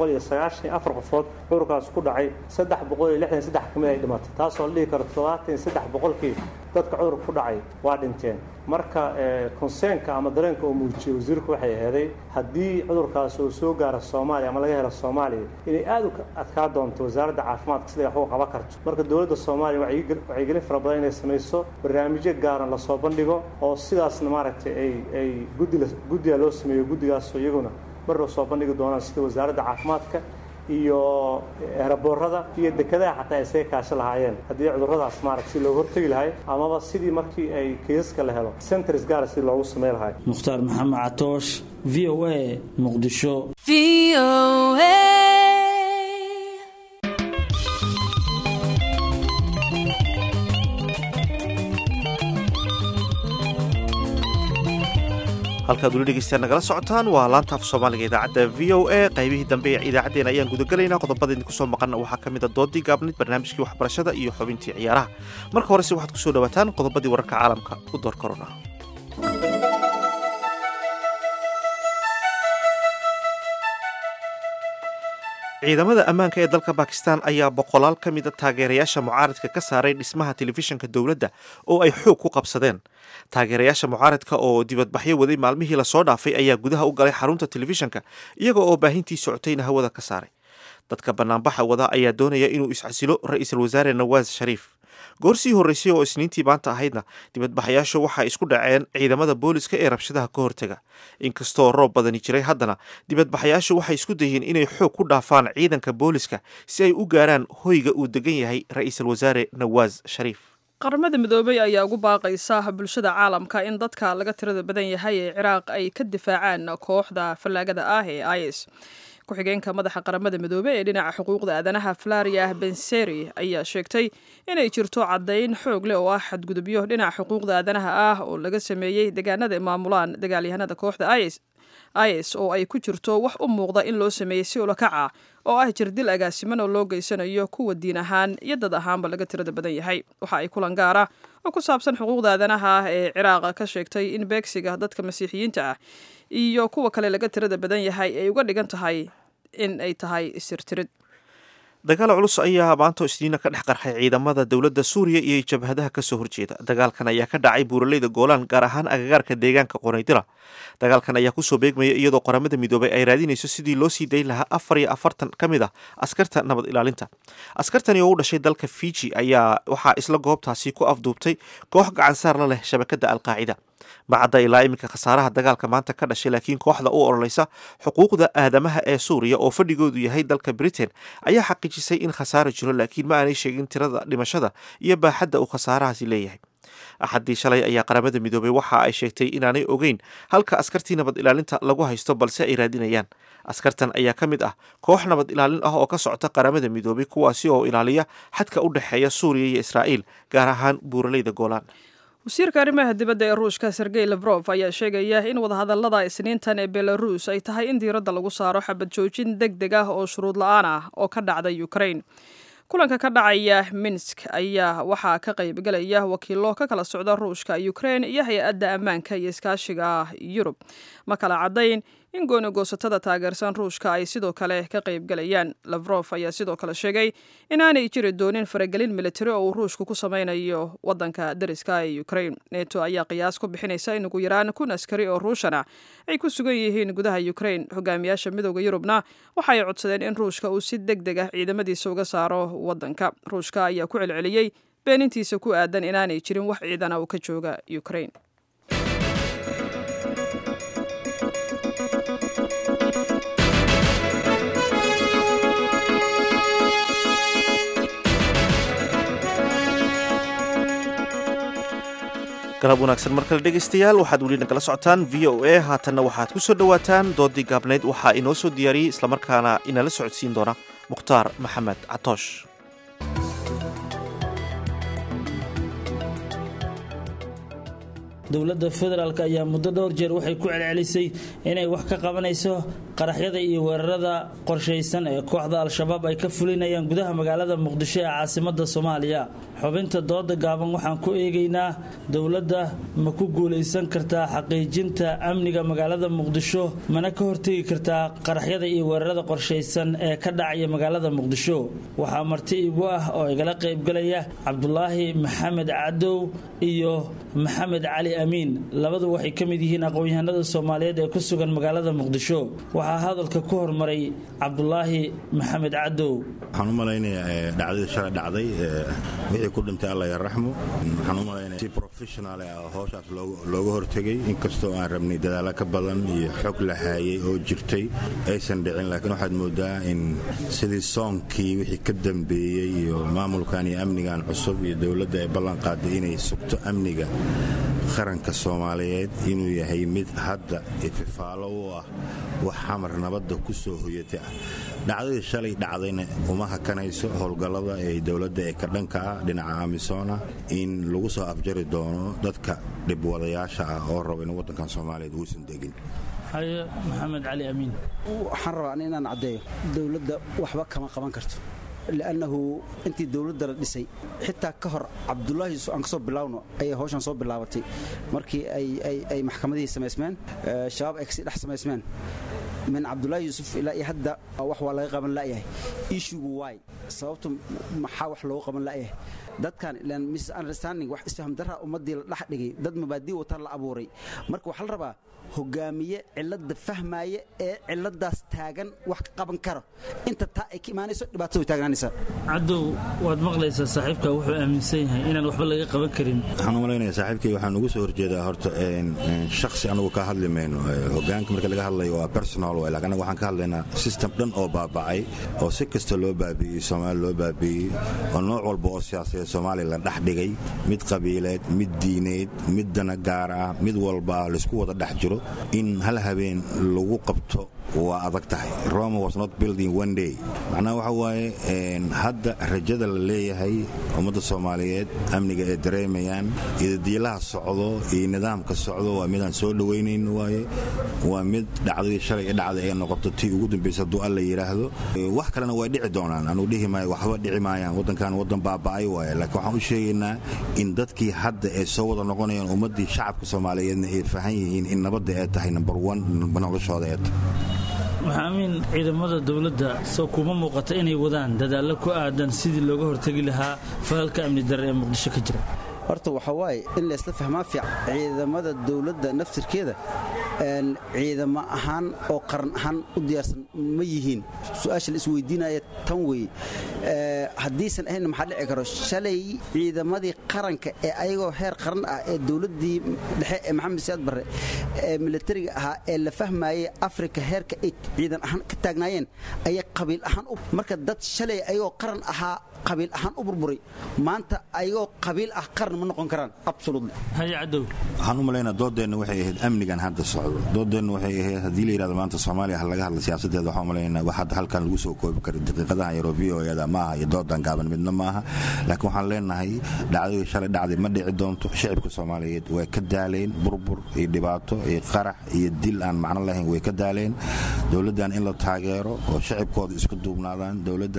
494 qofood cudurkaas ku dhacay 363 kamid ay dhimatay taasoo la dhigi karo 73% dadka cudurka ku dhacay waa dhinteen marka konseenka ama dareenka uu muujiyey wasiirku waxay aheeday haddii cudurkaas uu soo gaaro Soomaaliya ama laga helo Soomaaliya inay aad u adkaa doonto wasaaradda caafimaadka sida wax u qaban karto marka dawladda Soomaaliya waxay gelin fara badan inay samayso barnaamijyo gaar ah la soo bandhigo oo sidaasna maaragtay ay guddiga loo sameeyo guddigaas iyaguna mar loo soo bandhigi doonaan sida wasaaradda caafimaadka iyo eraboorada iyo dekedaha xataa ay saga kaasho lahaayeen haddii cudurradaas maaragtay si looga hortagi lahay amaba sidii markii ay kiisaska la helo centers gaar si loogu sameyn lahay Mukhtaar Maxamed Catoosh VOA Muqdisho halkaad weli dhegeystayaal nagala socotaan waa laanta af Soomaaliga idaacadda VOA qaybihii dambe ee idaacadeena ayaan gudagalaynaa qodobada idinku soo maqana waxaa ka mid ah doodii gaabneed barnaamijkii waxbarashada iyo xubintii ciyaaraha marka horese waxaad ku soo dhawaataan qodobadii wararka caalamka u door korona ciidamada ammaanka ee dalka Pakistan ayaa boqolaal ka mid ah taageerayaasha mucaaradka ka saaray dhismaha telefishinka dawladda oo ay xoog ku qabsadeen taageerayaasha mucaaradka oo dibadbaxyo waday maalmihii la soo dhaafay ayaa gudaha u galay xarunta telefishinka iyaga oo baahintii socotayna hawada ka saaray dadka banaanbaxa wada ayaa doonaya inuu iscasilo ra'iisul wasaare Nawaz Sharif goorsii horeysay oo isniintii maanta ahaydna dibadbaxayaashu waxay isku dhaceen ciidamada booliska ee rabshadaha ka hortaga inkastoo roob badani jiray haddana dibadbaxayaashu waxay isku dayeen inay xoog ku dhaafaan ciidanka booliska si ay u gaaraan hoyga uu degan yahay ra'iisul wasaare Nawaz Sharif qaramada midoobay ayaa ugu baaqaysa bulshada caalamka in dadka laga tirada badan yahay ee Ciraaq ay ka difaacaan kooxda fallaagada ah ee IS ku-xigeenka madaxa qaramada midoobay ee dhinaca xuquuqda aadanaha Flaria Benseri ayaa sheegtay inay jirto caddayn xoog leh oo ah xadgudubyo dhinaca xuquuqda aadanaha ah oo laga sameeyey deegaanada maamulaan dagaalyahanada kooxda IS oo ay ku jirto wax u muuqda in loo sameeyey si ula kac ah oo ah jirdil agaasiman oo loo geysanayo kuwa diin ahaan iyo dad ahaanba laga tirada badan yahay waxa ay kulan gaar ah oo ku saabsan xuquuqda aadanaha ee Ciraaq ka sheegtay in beegsiga dadka masiixiyiinta ah iyo kuwa kale laga tirada badan yahay ay uga dhigan tahay in ay tahay isirtirid dagaal culus ayaa maanta isniina ka dhex qarxay ciidamada dowladda Suuriya iyo jabhadaha ka soo horjeeda dagaalkan ayaa ka dhacay buuraleyda Goolan gaar ahaan agagaarka deegaanka Qonaydira dagaalkan ayaa ku soo beegmaya iyadoo qaramada midoobay ay raadinayso sidii loo sii dayn lahaa 44 ka mid ah askarta nabad ilaalinta askartani oo u dhashay dalka Fiji ayaa waxaa isla goobtaasi ku afduubtay koox gacan saar la leh shabakada Al-Qaacida bacda ilaa iminka khasaaraha dagaalka maanta ka dhashay laakiin kooxda u ololeysa xuquuqda aadamaha ee Suuriya oo fadhigoodu yahay dalka Britain ayaa xaqiijisay in khasaaro jiro laakiin ma aanay sheegin tirada dhimashada iyo baaxadda uu khasaarahaasi leeyahay axadii shalay ayaa qaramada midoobay waxa ay sheegtay inaanay ogeyn halka askartii nabad ilaalinta lagu haysto balse ay raadinayaan askartan ayaa ka mid ah koox nabad ilaalin ah oo ka socota qaramada midoobay kuwaasi oo ilaaliya xadka u dhexeeya Suuriya iyo Israa'iil gaar ahaan buuraleyda Goolan wasiirka arrimaha dibadda ee Ruushka Sergey Lavrov ayaa sheegaya in wadahadallada isniintan ee Belarus ay tahay in diiradda lagu saaro xabad joojin degdeg ah oo shuruud la'aan ah oo ka dhacda Ukraine kulanka ka dhacaya Minsk ayaa waxaa ka qayb galaya wakiilo ka kala socda Ruushka Ukraine iyo hay'adda ammaanka iyo iskaashiga Yurub ma kala cadayn in go'aan-goosatada taageersan Ruushka ay sidoo kale ka qayb galayaan Lavrov ayaa sidoo kale sheegay in aanay jiri doonin faragelin militari oo Ruushku ku sameynayo wadanka dariska ee Ukraine NATO ayaa qiyaas ku bixinaysa in ugu yaraan 1,000 askari oo Ruushana ay ku sugan yihiin gudaha Ukraine hogaamiyaasha midowga Yurubna waxay codsadeen in Ruushka uu si degdeg ah ciidamadiisa uga saaro wadanka Ruushka ayaa ku celceliyay beenintiisa ku aadan inaanay jirin wax ciidan ah oo ka jooga Ukraine galab wanaagsan markale dhegaystayaal waxaad weli nagala socotaan VOA haatanna waxaad ku soo dhawaataan doodii gaabnayd waxaa inoo soo diyaariyey islamarkaana inala socodsiin doona Mukhtaar Maxamed Catoosh dowladda federaalka ayaa muddo dhowr jeer waxay ku celcelisay inay wax ka qabanayso qaraxyada iyo weerarada qorshaysan ee kooxda al-shabaab ay ka fulinayaan gudaha magaalada muqdisho ee caasimadda soomaaliya. xubinta dooda gaaban waxaan ku eegaynaa dowladda ma ku guulaysan kartaa xaqiijinta amniga magaalada muqdisho mana ka hortegi kartaa qaraxyada iyo weerarada qorshaysan ee ka dhacaya magaalada muqdisho. waxaa marti igu ah oo igala qaybgalaya cabdulaahi maxamed cadow iyo maxamed cali amiin. labadu waxay ka mid yihiin aqoon-yahanada soomaaliyeed ee ku sugan magaalada muqdisho. waxaa hadalka ku hormaray cabdulaahi maxamed cadow. waxaan u malaynayaa dhacdadii shalay dhacday wixii ku dhintay alla yaraxmo. waxaan u malaynayaa si professional ah howshaas looga hortegay inkastoo aan rabnay dadaalo ka badan iyo xog la haayay oo jirtay aysan dhicin, laakiin waxaad moodaa in sidii soonkii wixii ka dambeeyey iyo maamulkan iyo amnigan cusub iyo dowladda ay ballan qaaday inay sugto amniga qaranka soomaaliyeed inuu yahay mid hadda ififaalo u ah wax xamar nabadda ku soo hoyatay ah. dhacdadii shalay dhacdayna uma hakanayso howlgallada ee dowladda ee ka dhanka ah dhinaca amisoona in lagu soo afjari doono dadka dhibwadayaasha ah oo raba in waddankan soomaaliyeed uusan degin. haye maxamed cali amiin. waxaan rabaa inaan caddeeyo dowladda waxba kama qaban karto li'annahu intii dowladda la dhisay xitaa ka hor cabdulaahi aan ka soo bilaawno ayay hawshan soo bilaabatay markii ay maxkamadihii samaysmeen shabaab ay kasii dhex samaysmeen min cabdulaahi yuusuf ilaa iyo hadda wax waa laga qaban la'yahay. ishugu waay sababtu maxaa wax loogu qaban la'yahay dadkan ilaan misunderstanding wax isfaham darra ummadii la dhex dhigay dad mabaadii wataan la abuuray. marka waxaa la rabaa hogaamiye cilada fahmaya ee ciladaas taagan wax ka qaban karo. inta taa ay ka imaanayso dhibaato way taagnaanaysaa. cadow waad maqlaysaa saaxiibka wuxuu aaminsan yahay inaan waxba laga qaban karin. waxaan u malaynayaa saaxiibkay waxaan ugu soo horjeedaa horta shakhsi anagu ka hadli mayno. hogaanka marka laga hadlayo waa personal way, laakiin waxaan ka hadlaynaa system dhan oo baaba'ay oo si kasta loo baabi'iyey Soomaali loo baabi'iyey oo nooc walba oo siyaasadeed Soomaaliya la dhex dhigay mid qabiileed mid diineed mid dana gaar ah mid walba la isku wada dhex jiro in hal habeen lagu qabto waa adag tahay. Rome was not built in one day. macnaha waxa waaye hadda rajada la leeyahay ummadda Soomaaliyeed amniga ay dareemayaan iyo diilaha socdo iyo nidaamka socdo waa midaan soo dhaweynayno waaye waa mid dhacdadii shalay dhacday ay noqoto tii ugu dambeysay hadduu alla yiraahdo. wax kalena way dhici doonaan anu dhihi maayo waxba dhici maayaan waddankan waddan baaba'ay waaye, laakiin waxaan u sheegaynaa in dadkii hadda ay soo wada noqonayaan ummaddii shacabka Soomaaliyeedna ay fahan yihiin in nabadda ay tahay number 1 noloshooda ay tahay. maxaamin ciidamada dowladda soo kuma muuqata inay wadaan dadaallo ku aadan sidii looga hortagi lahaa falalka amni darre ee muqdisho ka jira. horta waxa waaye in la isla fahmaa fiican ciidamada dowladda naftirkeeda ciidamo ahaan oo qaran ahaan u diyaarsan ma yihiin. su-aasha la isweydiinaya tan weeye haddiisan ahayn maxaa dhici karo shalay ciidamadii qaranka ee ayagoo heer qaran ah ee dowladdii dhexe ee maxamed siyaad barre ee militariga ahaa ee la fahmayay afrika heerka ay ciidan ahaan ka taagnaayeen ayay qabiil ahaan marka dad shalay ayagoo qaran ahaa qabiil ahaan u burburay maanta ayagoo qabiil ah qaran ma noqon karaan. absolutely. haye cadow. waxaan u malaynaa doodeenna waxay ahayd amnigan hadda socdo. doodeenna waxay ahayd haddii la yidhahdo maanta Soomaaliya ha laga hadla siyaasadeeda waxaan u malaynaa wax hadda halkan lagu soo koobi karo daqiiqadaha Eurobiyada maaha iyo doodan gaaban midna maaha, laakiin waxaan leenahay dhacdadii shalay dhacday ma dhici doonto. shacabka Soomaaliyeed way ka daaleen burbur iyo dhibaato iyo qarax iyo dil aan macno lahayn way ka daaleen. dowladdan in la taageero oo shacabkooda isku duubnaadaan dowladda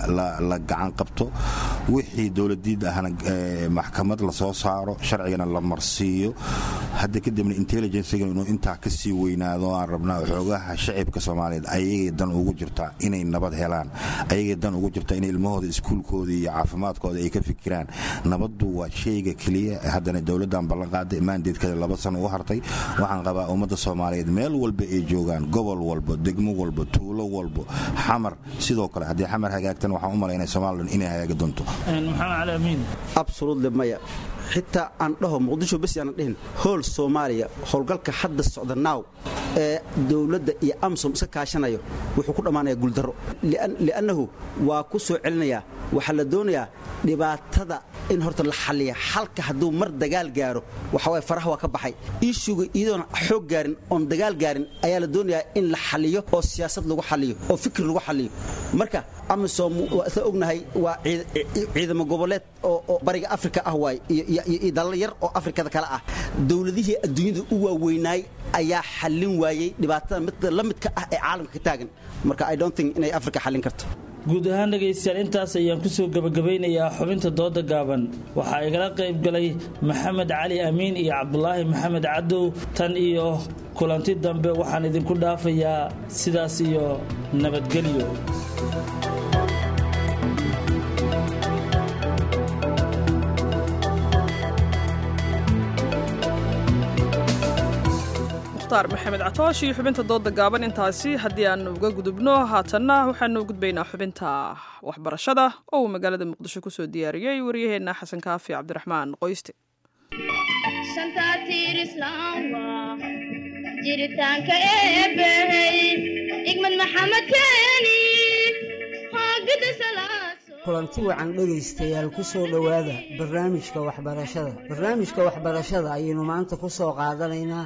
la gacan qabto wixii dowladdiid ahna maxkamad la soo saaro sharcigana la marsiiyo. hadda kadibna intelligence-ga inuu intaa ka sii weynaado aan rabnaa xoogaha shacabka Soomaaliyeed ayay dan ugu jirtaa inay nabad helaan, ayay dan ugu jirtaa in ilmahooda iskuulkooda iyo caafimaadkooda ay ka fikiraan. nabaddu waa shayga kaliya haddana dowladdan ballan qaaday maandeedkeeda 2 sano u hartay. waxaan qabaa ummadda Soomaaliyeed meel walba ay joogaan gobol walba degmo walba tuulo walba xamar sidoo kale haddii xamar hagaagtan waxaan u malaynaa Soomaaliland inay hagaagi doonto. maxamed cali amiin. absolutely maya xitaa aan dhaho muqdisho bas aan dhihin hool Soomaaliya howlgalka hadda socda now ee dowladda iyo amsom iska kaashanayo wuxuu ku dhamaanayaa guuldaro li'annahu waa ku soo celinaya waxa la doonayaa dhibaatada in horta la xalliya halka hadduu mar dagaal gaaro waxa way faraha waa ka baxay ishuga iyadoon xoog gaarin oon dagaal gaarin ayaa la doonayaa in la xalliyo oo siyaasad lagu xalliyo oo fikir lagu xalliyo. marka amsom waa isla ognahay waa ciidamo goboleed oo bariga Afrika ah waay iyo dalal yar oo Afrikada kala ah. dowladihii adduunyada u waaweynaay ayaa xallin waayey dhibaatada midda la midka ah ee caalamka ka taagan marka I don't think inay Afrika xallin karto guud ahaan dhegaystayaal intaas ayaan ku soo gabagabeynayaa xubinta dooda gaaban waxaa igala qayb galay Maxamed Cali Amiin iyo Cabdulaahi Maxamed Cadow tan iyo kulanti dambe waxaan idinku dhaafayaa sidaas iyo nabadgelyo mukhtaar maxamed catoosh iyo xubinta dooda gaaban intaasi haddii aan uga gudubno haatanna waxaanu gudbaynaa xubinta waxbarashada oo uu magaalada muqdisho ku soo diyaariyey waryaheena xasan kaafi cabdiraxmaan qoyste jiritaanka eebbahey igmad maxamed keeni kulanti wacan dhegaystayaal ku soo dhowaada barnaamijka waxbarashada ayaynu maanta ku soo qaadanaynaa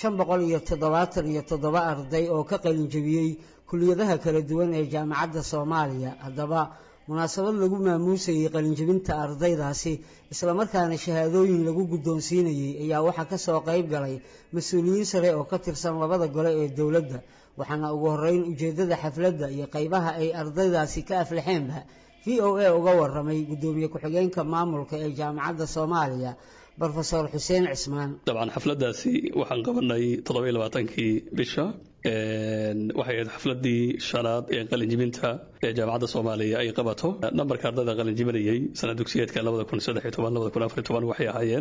577 arday oo ka qalin jabiyey kulliyadaha kala duwan ee jaamacadda Soomaaliya haddaba munaasabad lagu maamuusayay qalin jabinta ardaydaasi isla markaana shahaadooyin lagu guddoonsiinayay ayaa waxa ka soo qayb galay mas'uuliyiin sare oo ka tirsan labada gole ee dawladda waxaana ugu horeyn ujeedada xafladda iyo qaybaha ay ardaydaasi ka aflaxeenba VOA uga waramay gudoomiye ku-xigeenka maamulka ee jaamacadda Soomaaliya Professor Xuseen Cismaan dabcan xafladdaasi waxaan qabanay 27kii bisha waxay ahayd xafladii shanaad ee qalin jabinta ee jaamacadda Soomaaliya ay qabato nambarka ardayda qalin jabinayay sanad dugsiyeedka 2013-2014 waxay ahaayeen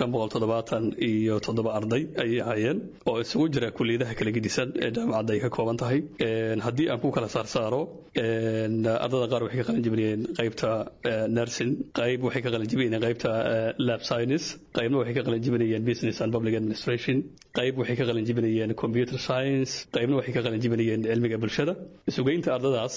577 arday ay ahaayeen oo isugu jira kulliyadaha kala gedisan ee jaamacadda ay ka kooban tahay haddii aan ku kala saaro ardayda qaar waxay ka qalin jabinayeen qaybta nursing qayb waxay ka qalin jabinayeen qaybta lab science qaybna waxay ka qalin jabinayeen business and public administration qayb waxay ka qalin jabinayeen computer science qaybna waxay ka qalin jabinayeen cilmiga bulshada isugeynta ardadaas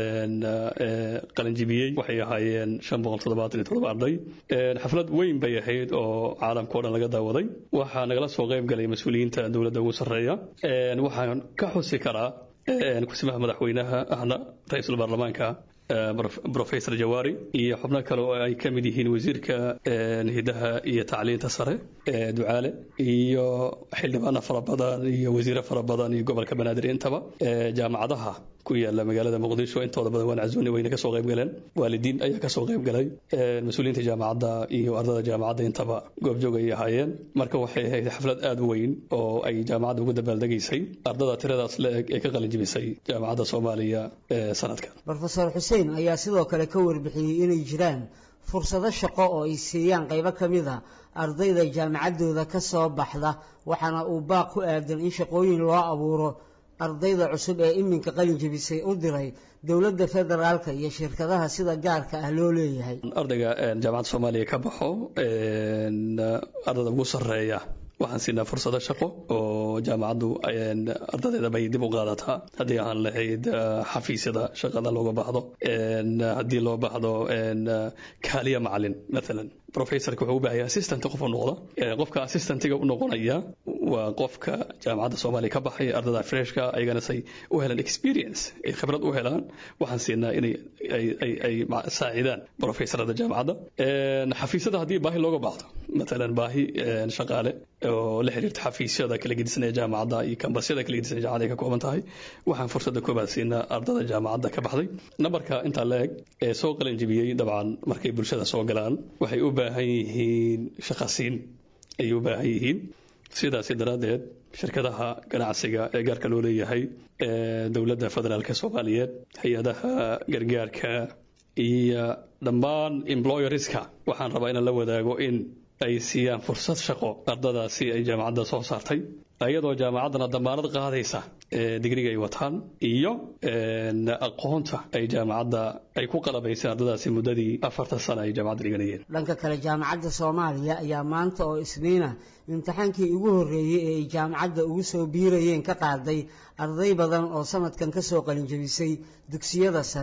qalin jabiyey waxay ahaayeen 577 arday xaflad weyn bay ahayd oo caalamka oo dhan laga daawaday waxaa nagala soo qayb galay mas'uuliyiinta dawladda ugu sarreeya waxaan ka xusi karaa kusimaha madaxweynaha ahna ra'iisul baarlamaanka Professor Jawari iyo xubno kale oo ay ka mid yihiin wasiirka hidaha iyo tacliinta sare Ducaale iyo xildhibaano fara badan iyo wasiiro fara badan iyo gobolka Banaadir intaba jaamacadaha ku yaala magaalada Muqdisho intooda badan waan casuuni weyna ka soo qayb galeen waalidiin ayaa ka soo qayb galay mas'uuliyiinta jaamacadda iyo ardayda jaamacadda intaba goobjoog ay ahaayeen marka waxay ahayd xaflad aad u weyn oo ay jaamacadda ugu dabaaldegaysay ardayda tiradaas la eg ee ka qalin jabisay jaamacadda Soomaaliya sanadkan Professor Xuseen ayaa sidoo kale ka warbixiyay inay jiraan fursado shaqo oo ay siiyaan qaybo kamid ah ardayda jaamacaddooda ka soo baxda waxaana uu baaq ku aadan in shaqooyin loo abuuro ardayda cusub ee iminka qalin jabisay u diray dawladda federaalka iyo shirkadaha sida gaarka ah loo leeyahay ardayga jaamacadda Soomaaliya ka baxo ardayda ugu sarreeya waxaan siinaa fursado shaqo oo jaamacaddu ardayda bay dib u qaadataa haddii aan lahayd xafiisyada shaqada looga baahdo haddii loo baahdo kaaliya macalin maalan professorka wuxuu u baahan yahay assistant qof u noqdo qofka assistantga u noqonaya waa qofka jaamacadda Soomaaliya ka baxay ardayda freshka ayagana say u helaan experience ay khibrad u helaan waxaan siinaa inay ay saacidaan professorada jaamacadda xafiisyada haddii baahi looga baahdo maalan baahi shaqaale oo la xiriirta xafiisyada kala gedisan ee jaamacadda iyo kambasyada kala gedisan ee jaamacadda ka kooban tahay waxaan fursada koobaad siinaa ardayda jaamacadda ka baxday nambarka inta la eg ee soo qalin jabiyey dabcan markay bulshada soo galaan waxay u baahan yihiin shaqasiin ay u baahan yihiin sidaas daradeed shirkadaha ganacsiga ee gaarka loo leeyahay dawladda federaalka Soomaaliyeed hay'adaha gargaarka iyo dhammaan employerska waxaan rabaa in la wadaago in ay siiyaan fursad shaqo ardadaasi ay jaamacadda soo saartay ayadoo jaamacaddana damaanad qaadaysa digriga ay wataan iyo aqoonta ay jaamacadda ay ku qalabaysay ardadaasi muddadii 4 sano ay jaamacadda dhiganayeen dhanka kale jaamacadda Soomaaliya ayaa maanta oo isniina imtixaankii ugu horeeyay ee ay jaamacadda ugu soo biirayeen ka qaaday arday badan oo sanadkan ka soo qalin jabisay dugsiyada sare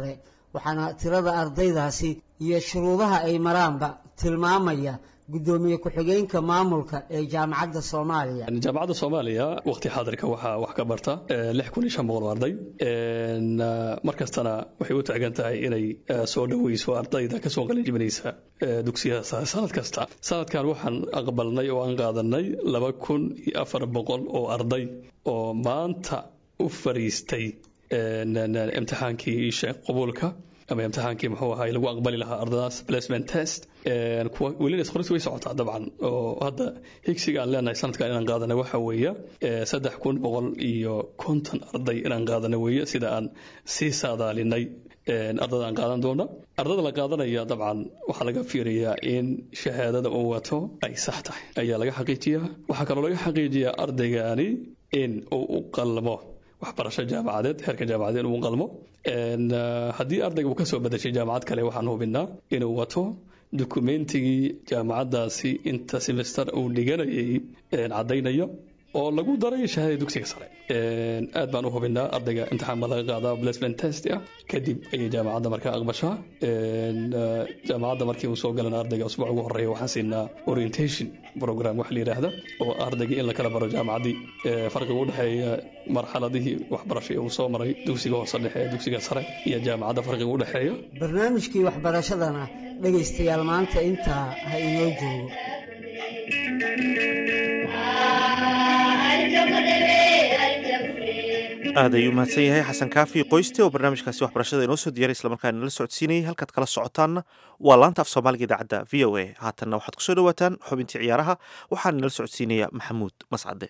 waxaana tirada ardaydaasi iyo shuruudaha ay maraanba tilmaamaya gudoomiye ku-xigeenka maamulka ee jaamacadda Soomaaliya. jaamacadda Soomaaliya waqti xaadirka waxa wax ka barta 6500 arday markastana waxay u taagan tahay inay soo dhaweyso ardayda ka soo qalin jibinaysa dugsiyada sanad kasta. sanadkan waxaan aqbalnay oo aan qaadanay 2400 oo arday oo maanta u fariistay imtixaankii qabuulka ama imtixaankii muxuu ahaa lagu aqbali lahaa ardaydaas placement test kuwa weli isqoris way socotaa dabcan oo hadda higsiga aan leenahay sanadkan inaan qaadanay waxa weeye 3150 arday inaan qaadanay weeye sida aan sii saadaalinay ardayda aan qaadan doona ardayda la qaadanaya dabcan waxa laga fiiriyaa in shahaadada uu wato ay sax tahay ayaa laga xaqiijiyaa waxa kaloo laga xaqiijiyaa ardaygani in uu u qalmo waxbarasho jaamacadeed heerka jaamacadeed uu qalmo haddii ardayga uu ka soo bedeshay jaamacad kale waxaan hubinaa inuu wato dukumentigii jaamacadaasi inta semester uu dhiganayay cadaynayo oo lagu daray shahaadada dugsiga sare aad baan u hubinaa ardayga imtixaan laga qaadaa placement test ah kadib ayay jaamacadda markaa aqbashaa jaamacadda markii uu soo galan ardayga usbuuc ugu horeeya waxaan siinaa orientation program wax la yiraahdo oo ardayga in la kala baro jaamacaddii farqiga u dhexeeya marxaladihii waxbarasho ee uu soo maray dugsiga hoose dhexe dugsiga sare iyo jaamacadda farqiga u dhexeeya barnaamijkii waxbarashadana dhagaystayaal maanta intaa ha inoo joogo aad ayuu mahadsan yahay xasan kaafi qoyste oo barnaamijkaasi waxbarashada inoo soo diyaaray islamarkaana nala socodsiinayay halkaad kala socotaanna waa laanta af soomaaliga idaacadda v o a haatanna waxaad kusoo dhawaataan xubintii ciyaaraha waxaana nala socodsiinaya maxamuud mascade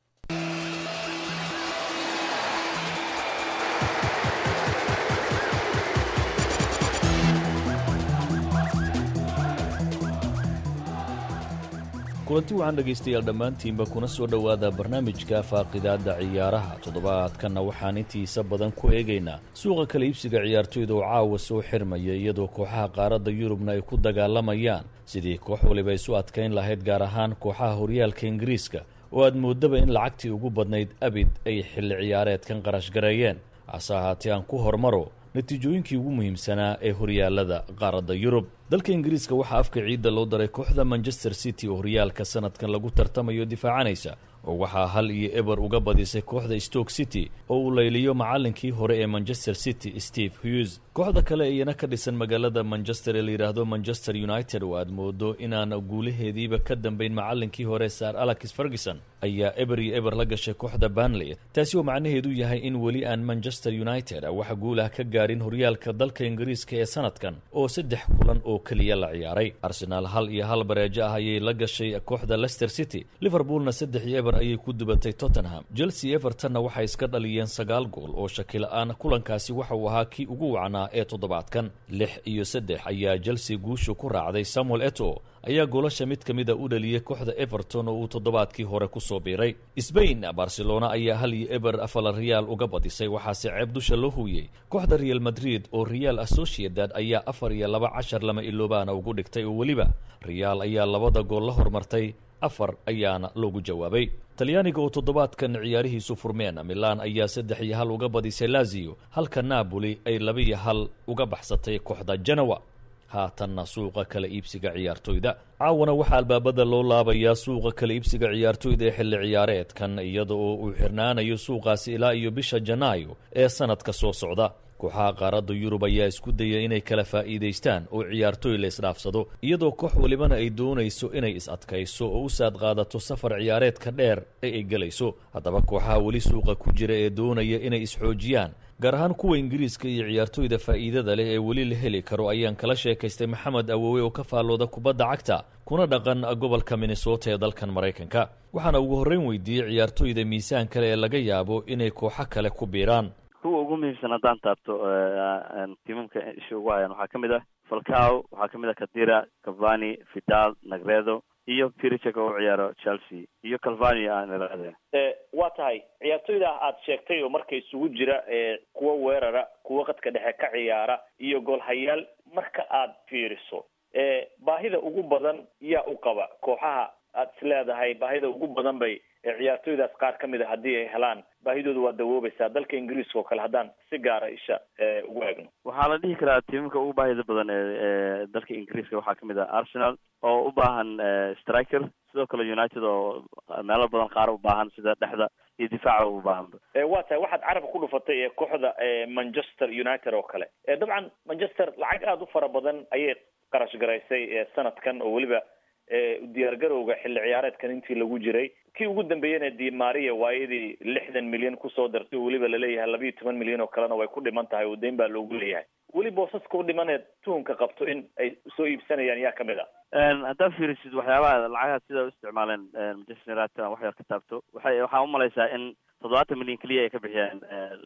kulanti waxaan dhegaystayaal dhammaantiinba kuna soo dhowaada barnaamijka faaqidaadda ciyaaraha toddobaadkanna waxaan intiisa badan ku eegaynaa suuqa kala iibsiga ciyaartoyda oo caawa soo xirmaya iyadoo kooxaha qaaradda yurubna ay ku dagaalamayaan sidii koox waliba isu adkayn lahayd gaar ahaan kooxaha horyaalka ingiriiska oo aad moodaba in lacagtii ugu badnayd abid ay xilli ciyaareedkan qarash gareeyeen hase ahaatee aan ku hormaro natiijooyinkii ugu muhiimsanaa ee horyaalada qaaradda yurub dalka ingiriiska waxaa afka ciidda loo daray kooxda manchester city oo horyaalka sanadkan lagu tartamayo difaacanaysa oo waxaa 1-0 uga badisay kooxda Stoke City oo uu layliyo macallinkii hore ee Manchester City Steve Hughes kooxda kale iyana ka dhisan magaalada Manchester ee la yiraahdo Manchester United oo aad moodo inaan guulaheediiba ka dambeyn macallinkii hore Sir Alex Ferguson ayaa eber la gashay kooxda Burnley taasi oo macnaheedu yahay in weli aan Manchester United wax guul ah ka gaarin horyaalka dalka ingiriiska ee sanadkan oo 3 kulan oo kaliya la ciyaaray Arsenal 1-1 bareejo ah ayay la gashay kooxda Leicester City Liverpoolna 3-0 ayay ku dubatay Tottenham Chelsea Everton waxay iska dhaliyeen 9 gool oo shaki la'aan kulankaasi waxa uu ahaa kii ugu wacnaa ee toddobaadkan 6-3 ayaa Chelsea guusha ku raacday Samuel Eto'o ayaa goolasha mid kamida u dhaliyay kooxda Everton oo uu toddobaadkii hore ku soo biiray Spain Barcelona ayaa 1-0 Real uga badisay waxaase ceeb dusha loo huuyay kooxda Real Madrid oo Real Sociedad ayaa 4-2 lama iloobaana ugu dhigtay oo waliba Real ayaa labada gool la hormartay 4 ayaana loogu jawaabay Talyaaniga oo toddobaadkan ciyaarihiisu furmeen Milan ayaa 3-1 uga badisay Lazio halka Napoli ay 2-1 uga baxsatay kooxda Genoa haatanna suuqa kala iibsiga ciyaartoyda caawana waxaa albaabada loo laabayaa suuqa kala iibsiga ciyaartoyda ee xilli ciyaareedkan iyada oo uu xirnaanayo suuqaasi ilaa iyo bisha Janaayo ee sanadka soo socda kooxaha qaaradda Yurub ayaa isku dayay inay kala faa'iideystaan oo ciyaartoy la isdhaafsado iyadoo koox walibana ay doonayso inay is adkayso oo u saad qaadato safar ciyaareedka dheer ee ay galayso haddaba kooxaha weli suuqa ku jira ee doonaya inay isxoojiyaan gaar ahaan kuwa ingiriiska iyo ciyaartoyda faa'iidada leh ee weli la heli karo ayaan kala sheekaystay Maxamed Awowe oo ka faallooda kubadda cagta kuna dhaqan gobolka Minnesota ee dalkan Mareykanka waxaana ugu horreyn weydiiyay ciyaartoyda miisaan kale ee laga yaabo inay kooxo kale ku biiraan kuwa ugu muhiimsan haddaan taabto tiimamka isha ugu hayaan waxaa ka mid ah Falcao waxaa ka mid ah Khedira Cavani Vidal Negredo iyo Piricek oo ciyaaro Chelsea iyo Cavani aan iraahdo waa tahay ciyaartoyda aad sheegtay oo markay isugu jira kuwa weerara kuwa qadka dhexe ka ciyaara iyo goolhayaal marka aad fiiriso baahida ugu badan yaa u qaba kooxaha aad isleedahay baahida ugu badan bay ciyaartooydaas qaar ka mid a haddii ay helaan baahidooda waa dawoobaysaa dalka ingiriiska oo kale haddaan si gaara isha ugu eegno waxaa la dhihi karaa tiimamka ugu baahida badan ee dalka ingiriiska waxaa kamid ah Arsenal oo u baahan striker, sidoo kale United oo meelo badan qaar u baahan sida dhexda iyo difaaca u baahan. waa tahay waxaad carabka ku dhufatay kooxda Manchester United oo kale dabcan Manchester lacag aad u fara badan ayay qarash garaysay sanadkan oo weliba diyaargarowga xilli ciyaareedkan intii lagu jiray kii ugu dambeeyana Di Maria waayadii 60 milyan kusoo dartay weliba la leeyahay 12 milyan oo kalena way ku dhiman tahay oo deyn baa loogu leeyahay weli boosaska u dhimaneed tuhunka qabto in ay soo iibsanayaan yaa kamid ah haddaad fiirisid waxyaabaha lacagaha sida u isticmaaleen Manchester United wax yar ka taabto waxaa u malaysaa in 70 milyan kaliya ay ka bixiyeen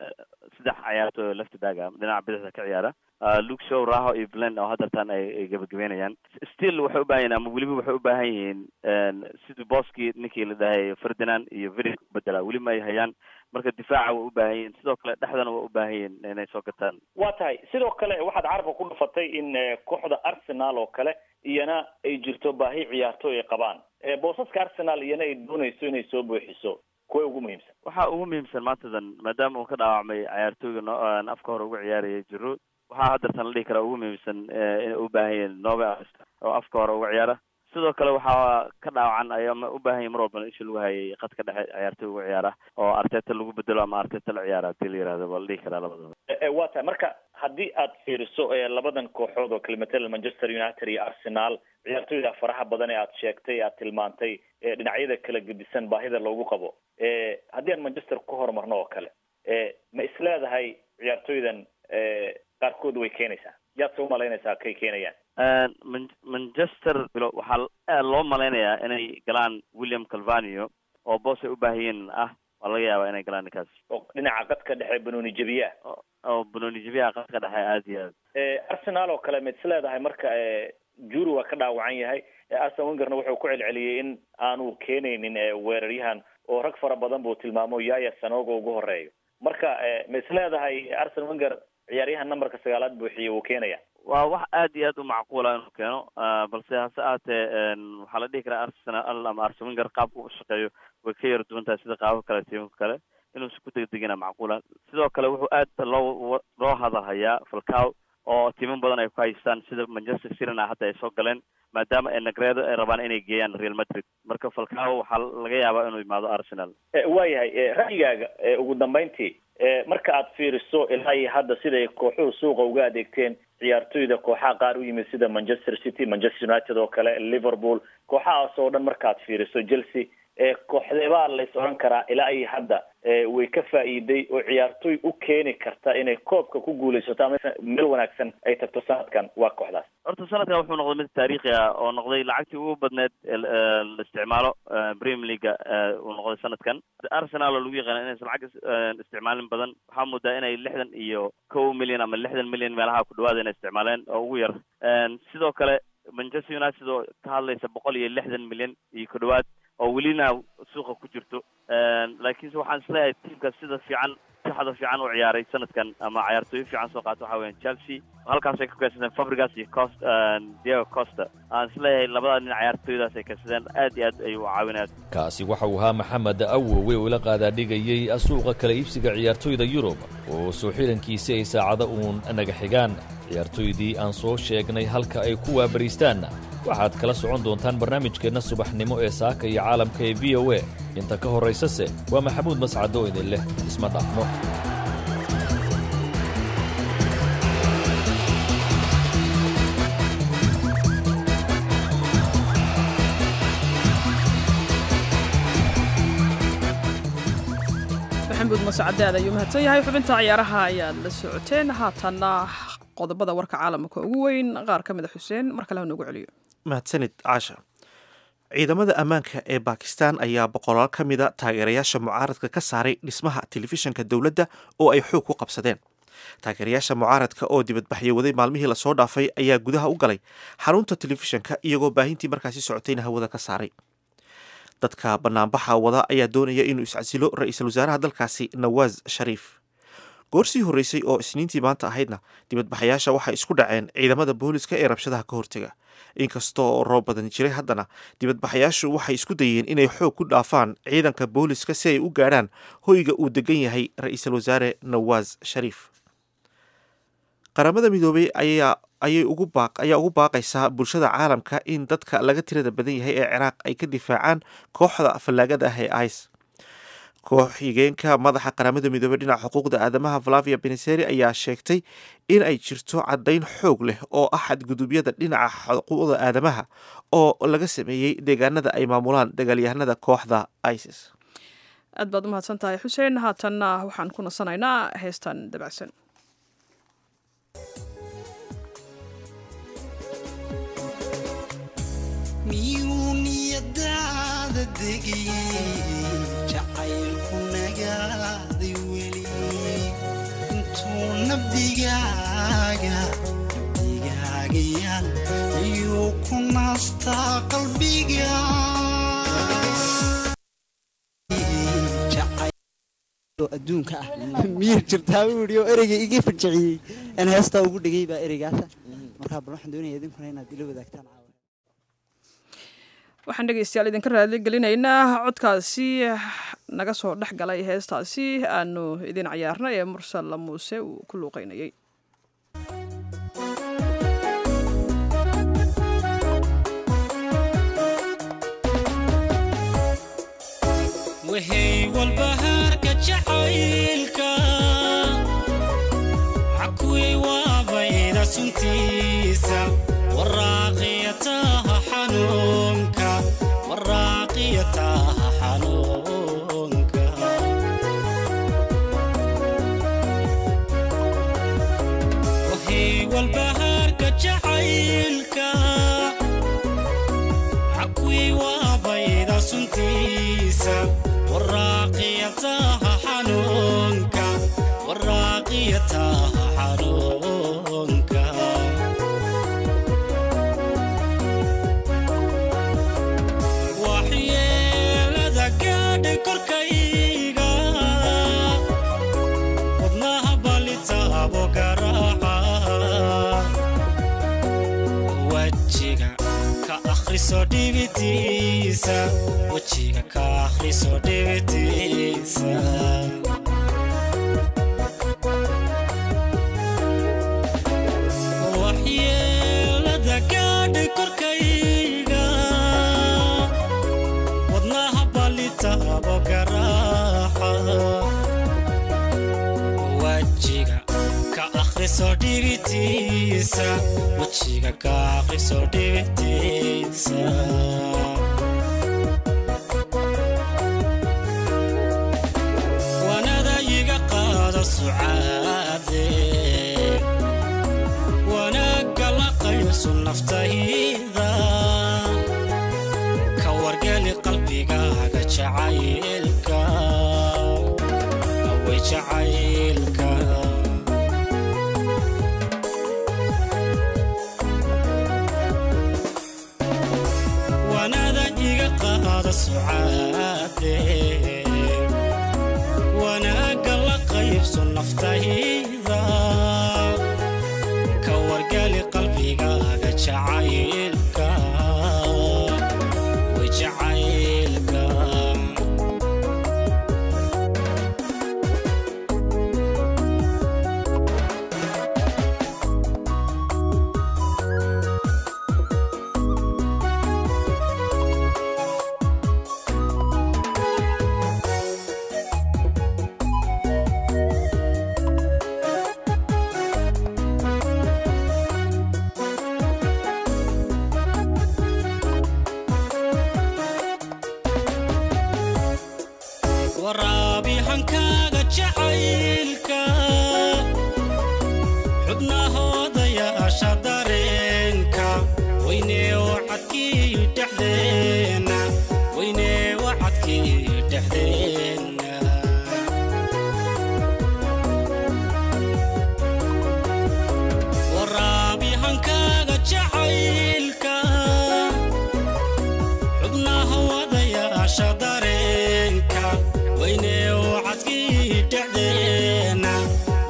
3 ciyaartooy left back dhinaca bidixda ka ciyaara Luke Shaw, Raho iyo Blend oo haddatan ay gabagabeynayaan still waxay u baahan yihiin ama weliba waxay u baahan yihiin sidii booskii ninkii la dhahay Ferdinand iyo Vidic bedela weli ma ay hayaan marka difaaca waa u baahan yihiin sidoo kale dhexdana waa u baahan yihiin inay soo gataan. waa tahay sidoo kale waxaad carabka ku dhufatay in kooxda Arsenal oo kale iyana ay jirto baahi ciyaartooy ay qabaan boosaska Arsenal iyana ay doonayso inay soo buuxiso kuwa ugu muhiimsan waxaa ugu muhiimsan maantadan maadaama uu ka dhaawacmay ciyaartooyga afka hore ugu ciyaarayay Giroud waxaa haddatan la dhihi karaa ugu muhiimsan inay u baahan yihiin Nove oo afka hore uga ciyaara sidoo kale waxaa ka dhaawacan ayama u baahan yihiin mar walba isha lagu hayay khadka dhexe ciyaartooy uga ciyaara oo Arteta lagu bedelo ama Arteta la ciyaara hadii la yiraahdo waa la dhihi karaa labadaba waa tahay marka haddii aad fiiriso labadan kooxood oo kalimatel Manchester United iyo Arsenal ciyaartooyda faraha badan ee aad sheegtay aad tilmaantay dhinacyada kala gedisan baahida loogu qabo haddii aan Manchester ku horumarno oo kale ma isleedahay ciyaartooydan qaarkood way keenaysaa yaad soo malaynaysaa kay keenayaan Manchester waxaa loo malaynayaa inay galaan William Calvanio oo boos ay u baahiyeen waa laga yaabaa inay galaan ninkaas oo dhinaca qadka dhexe banooni jabiya oo banooni jabiya qadka dhexe aad iyo aad Arsenal oo kale ma isleedahay marka Juru waa ka dhaawacan yahay Arsene Wengerna wuxuu ku celceliyay in aanu keenaynin weeraryahan oo rag fara badan buu tilmaamo Yaya Sanogo ugu horeeyo marka ma isleedahay Arsene Wenger ciyaaryahan numberka 9 buuxiyo uu keenaya waa wax aad iyo aad u macquul ah inuu keeno balse hase aatee waxaa la dhihi karaa Arsenal ama Arsene Wenger qaabku u shaqeeyo way ka yar duwan tahay sida qaabka kale tiimka kale inuu isku degdegina macquul ah sidoo kale wuxuu aad loo hadalhayaa Falcao oo tiiman badan ay ku haystaan sida Manchester City hadda ay soo galeen maadaama Negredo ay rabaan inay geeyaan Real Madrid marka Falcao waxaa laga yaabaa inuu imaado Arsenal waayahay ra'yigaaga ugu dambeyntii marka aad fiiriso ilaa hadda siday kooxuhu suuqa uga adeegteen ciyaartooyda kooxaha qaar u yimid sida Manchester City, Manchester United oo kale, Liverpool kooxahaas oo dhan marka aad fiiriso Chelsea kooxdeebaa la is oran karaa ilaa ay hadda way ka faa'iiday oo ciyaartooy u keeni karta inay koobka ku guuleysato ama meel wanaagsan ay tagto sanadkan waa kooxdaas horta sanadkan wuxuu noqday mid taariikhi ah oo noqday lacagtii ugu badneed la isticmaalo Premier League uu noqday sanadkan Arsenal oo lagu yaqaan inay lacag isticmaalin badan waxaa moodaa inay 61 milyan ama 60 milyan meelaha ku dhawaad inay isticmaaleen oo ugu yar sidoo kale Manchester United oo ka hadlaysa 160 milyan iyo ku dhawaad oo welina suuqa ku jirto laakiin waxaan isleeyahay tiimka sida fiican saxda fiican u ciyaaray sanadkan ama ciyaartooy fiican soo qaato waxa weeyaan Chelsea halkaas ay ka keensadeen Fabregas iyo Diego Costa aan isleeyahay labada nin ciyaartooydaas ay keensadeen aad iyo aad ay u caawinayaan kaasi waxa uu ahaa Maxamed Awowe oo la qaada dhigayay suuqa kala iibsiga ciyaartooyda Yurub oo soo xirankiisa ay saacada uun naga xigaan ciyaartooydii aan soo sheegnay halka ay ku waabariistaan waxaad kala socon doontaan barnaamijkeenna subaxnimo ee saaka iyo caalamka ee VOA inta ka horaysase waa Maxamuud Mascad oo idin leh isma dhaafno maxamuud mascad aad ayuu mahadsan yahay xubinta ciyaaraha ayaad la socoteen haatanna qodobada warka caalamka ugu weyn qaar ka mid a xuseen mar kale noogu celiyo mahadsanid caasha ciidamada ammaanka ee Bakistan ayaa boqolaal ka mid a taageerayaasha mucaaradka ka saaray dhismaha telefishinka dowladda oo ay xoog ku qabsadeen taageerayaasha mucaaradka oo dibadbaxyo waday maalmihii lasoo dhaafay ayaa gudaha u galay xarunta telefishinka iyagoo baahintii markaasi socotayna hawada ka saaray dadka banaanbaxa wada ayaa doonaya inuu iscasilo ra-iisul wasaaraha dalkaasi Nawaz Sharif goorsii horreysay oo isniintii maanta ahaydna dibadbaxayaasha waxay isku dhaceen ciidamada booliska ee rabshadaha ka hortega inkastoo roob badan jiray haddana dibadbaxayaashu waxay isku dayeen inay xoog ku dhaafaan ciidanka booliska si ay u gaadhaan hoyga uu degan yahay ra-iisul wasaare nawaas shariif. qaramada midoobay ayaa ugu baaqaysaa bulshada caalamka in dadka laga tirada badan yahay ee ciraaq ay ka difaacaan kooxda fallaagada ah ee ice. koox-xigeenka madaxa qaramada midoobey dhinaca xuquuqda aadamaha Flavia Benesseri ayaa sheegtay in ay jirto caddayn xoog leh oo ah xadgudubyada dhinaca xuquuqda aadamaha oo laga sameeyey deegaanada ay maamulaan dagaalyahanada kooxda ISIS. aad baad u mahadsan tahay xuseen. haatanna waxaan ku nasanaynaa heestan dabacsan. miyuu niyadaada degayey jacaylku nagaaday weli intuu nabdigaaga yaal miyuu ku naastaa qalbiga adduunka ah miyir jirtaa buu yidhi oo ereyga iga fajiciyey in heestaa ugu dhegay baa ereygaasa markaa bal waxaan doonaya idinkuna inaad ila wadaagtaan. waxaan dhegaystayaal idinka raadli gelinaynaa codkaasi naga soo dhex galay heestaasi aanu idin cayaarnay ee mursal muuse uu ku luuqaynayay. wahey walbahaarka jacaylka cakuwey waabayda suntiisa waraaqiyataha xanuunka waraaqiyataha xanuunka wahey walbahaarka jacaylka cakuwey waabayda suntiisa waraaqiyataha xanuunka waraaqiyataha xanuunka waxyeelada gaadhay korkayga wadnaha balitaabo garaaca wajiga ka akhriso dhibitiisa wajiga ka akhriso dhibitiisa waxyeelada gaadhay korkayga wadnaha balitaabo garaaca wajiga ka akhriso dhibitiisa wajiga ka akhriso dhibitiisa wanaagga la qayso naftayda ka wargeli qalbigaaga jacaylka way jacaylka wanada iga qaada sucaade wanaagga la qaybso naftayda ka wargali qalbigaaga jacaylka way jacaylka waraabihankaaga jacaylka xubnahooda yaasha dareenka weynee wacadkii dhexdeena weynee wacadkii dhexdeena waraabihankaaga jacaylka xubnahooda yaasha dareenka weynee wacadkii dhexdeena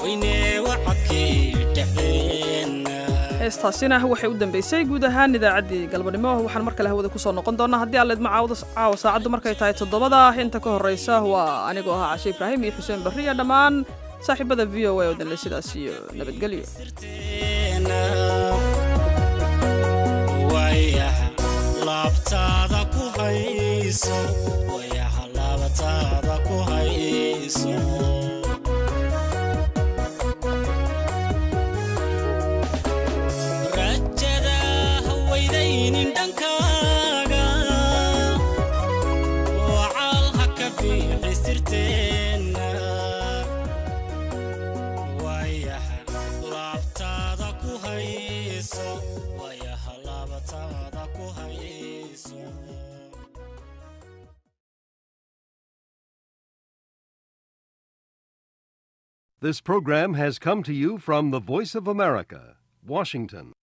heestaasina waxay u dambeysay guud ahaan idaacaddii galbanimo waxaan mar kale hawada kusoo noqon doonaa haddii aalleedma caawa saacaddu markay tahay 7 inta ka horreysa waa anigoo ahaa cashe ibraahim iyo xuseen barri iyo dhammaan saaxiibada v o a oo danle sidaas iyo nabadgelyo wayaha laabtaada ku hayso wayaha laabtaada ku hayso dhankaaga wacaal ha ka fiixistirteenna wayaha laabtaada ku hayso wayaha laabtaada ku hayso This program has come to you from the Voice of America, Washington.